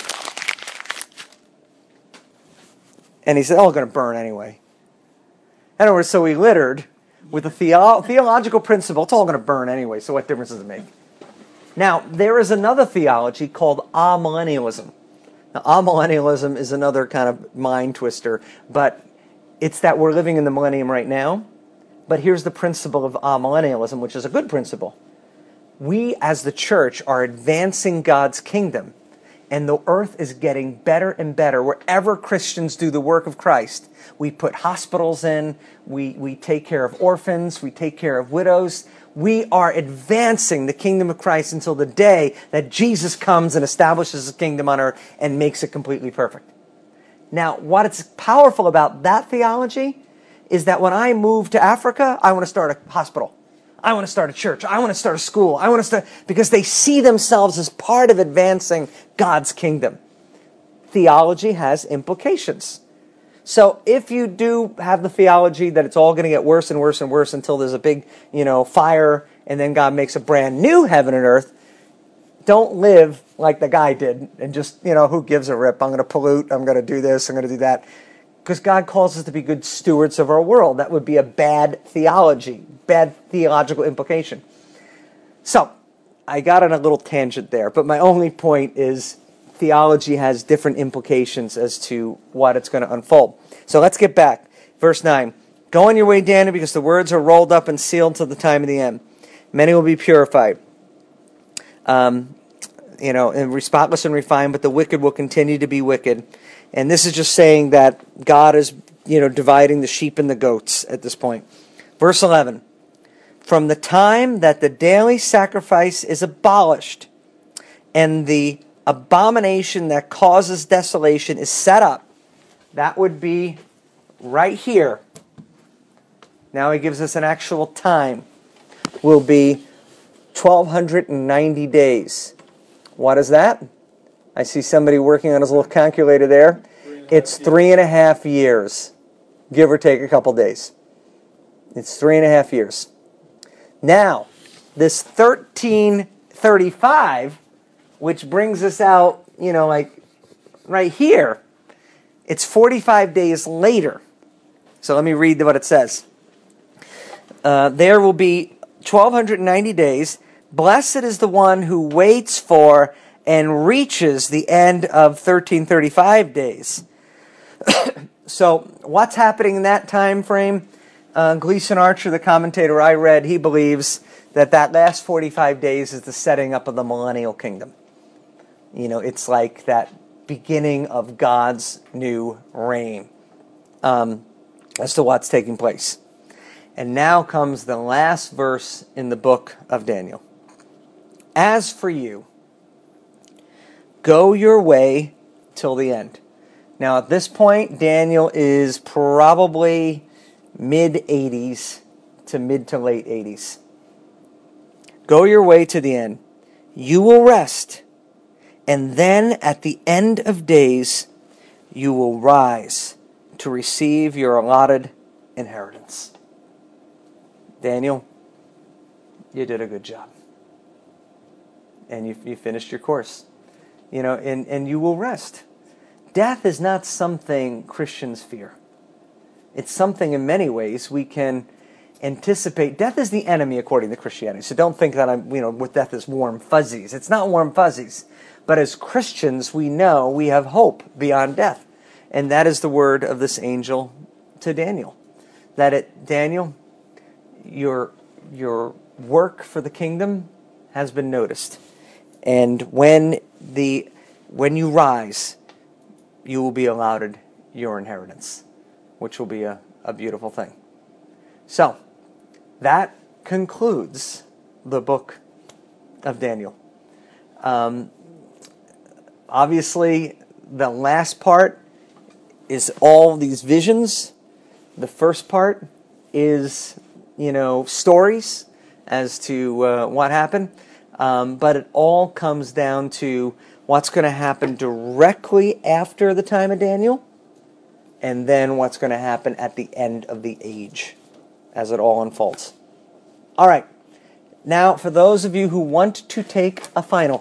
Speaker 1: And he said, oh, it's going to burn anyway. In other words, so we littered with a theological principle. It's all going to burn anyway, so what difference does it make? Now, there is another theology called amillennialism. Now, amillennialism is another kind of mind twister, but it's that we're living in the millennium right now. But here's the principle of amillennialism, which is a good principle. We, as the church, are advancing God's kingdom, and the earth is getting better and better. Wherever Christians do the work of Christ, we put hospitals in, we take care of orphans, we take care of widows. We are advancing the kingdom of Christ until the day that Jesus comes and establishes his kingdom on earth and makes it completely perfect. Now, what is powerful about that theology is that when I move to Africa, I want to start a hospital. I want to start a church. I want to start a school. Because they see themselves as part of advancing God's kingdom. Theology has implications. So if you do have the theology that it's all going to get worse and worse and worse until there's a big, fire, and then God makes a brand new heaven and earth, don't live like the guy did and just, who gives a rip? I'm going to pollute. I'm going to do this. I'm going to do that. Because God calls us to be good stewards of our world. That would be a bad theology, bad theological implication. So, I got on a little tangent there, but my only point is theology has different implications as to what it's going to unfold. So let's get back. Verse 9. Go on your way, Daniel, because the words are rolled up and sealed till the time of the end. Many will be purified. And spotless and refined, but the wicked will continue to be wicked. And this is just saying that God is, dividing the sheep and the goats at this point. Verse 11. From the time that the daily sacrifice is abolished and the abomination that causes desolation is set up, that would be right here. Now he gives us an actual time. Will be 1,290 days. What is that? I see somebody working on his little calculator there. It's 3.5 years, give or take a couple days. It's 3.5 years. Now, this 1335, which brings us out, right here, it's 45 days later. So let me read what it says. There will be 1,290 days. Blessed is the one who waits for and reaches the end of 1335 days. So, what's happening in that time frame? Gleason Archer, the commentator I read, he believes that last 45 days is the setting up of the millennial kingdom. It's like that beginning of God's new reign as to what's taking place. And now comes the last verse in the book of Daniel. As for you, go your way till the end. Now at this point, Daniel is probably mid-80s to mid to late 80s. Go your way to the end. You will rest. And then at the end of days, you will rise to receive your allotted inheritance. Daniel, you did a good job. And you finished your course. And you will rest. Death is not something Christians fear. It's something in many ways we can anticipate. Death is the enemy according to Christianity. So don't think that with death is warm fuzzies. It's not warm fuzzies. But as Christians, we know we have hope beyond death. And that is the word of this angel to Daniel. Daniel, your work for the kingdom has been noticed. And when you rise, you will be allotted your inheritance, which will be a beautiful thing. So, that concludes the book of Daniel. Obviously, the last part is all these visions. The first part is, stories as to what happened. But it all comes down to what's going to happen directly after the time of Daniel, and then what's going to happen at the end of the age as it all unfolds. All right. Now, for those of you who want to take a final,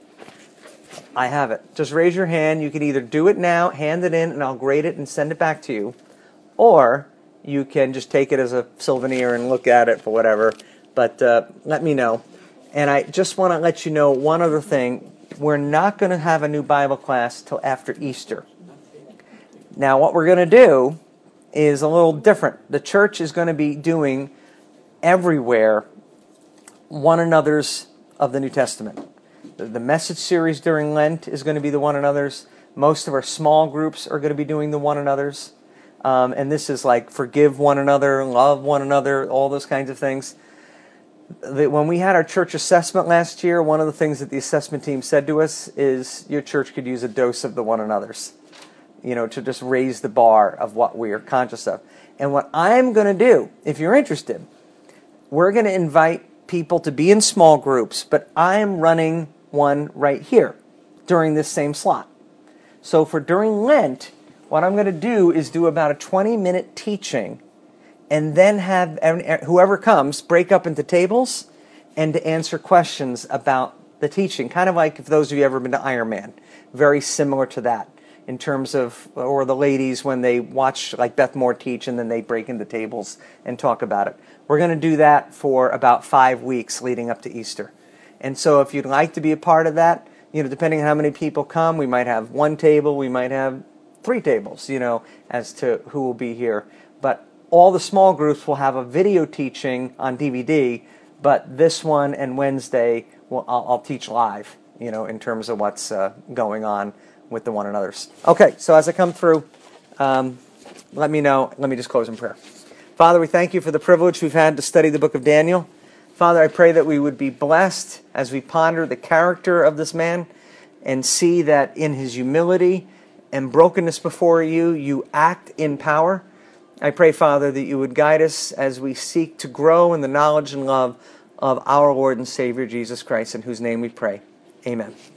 Speaker 1: I have it. Just raise your hand. You can either do it now, hand it in, and I'll grade it and send it back to you, or you can just take it as a souvenir and look at it for whatever. But let me know. And I just want to let you know one other thing. We're not going to have a new Bible class till after Easter. Now, what we're going to do is a little different. The church is going to be doing everywhere one another's of the New Testament. The message series during Lent is going to be the one another's. Most of our small groups are going to be doing the one another's. And this is like forgive one another, love one another, all those kinds of things. When we had our church assessment last year, one of the things that the assessment team said to us is your church could use a dose of the one another's, to just raise the bar of what we are conscious of. And what I'm going to do, if you're interested, we're going to invite people to be in small groups, but I'm running one right here during this same slot. So for during Lent, what I'm going to do is do about a 20-minute teaching and then have whoever comes break up into tables and to answer questions about the teaching. Kind of like if those of you ever been to Ironman. Very similar to that in terms of, or the ladies when they watch like Beth Moore teach and then they break into tables and talk about it. We're going to do that for about 5 weeks leading up to Easter. And so if you'd like to be a part of that, depending on how many people come, we might have one table, we might have 3 tables, as to who will be here. But all the small groups will have a video teaching on DVD, but this one and Wednesday, I'll teach live, in terms of what's going on with the one another's. Okay, so as I come through, let me know. Let me just close in prayer. Father, we thank you for the privilege we've had to study the book of Daniel. Father, I pray that we would be blessed as we ponder the character of this man and see that in his humility and brokenness before you, you act in power. I pray, Father, that you would guide us as we seek to grow in the knowledge and love of our Lord and Savior, Jesus Christ, in whose name we pray. Amen.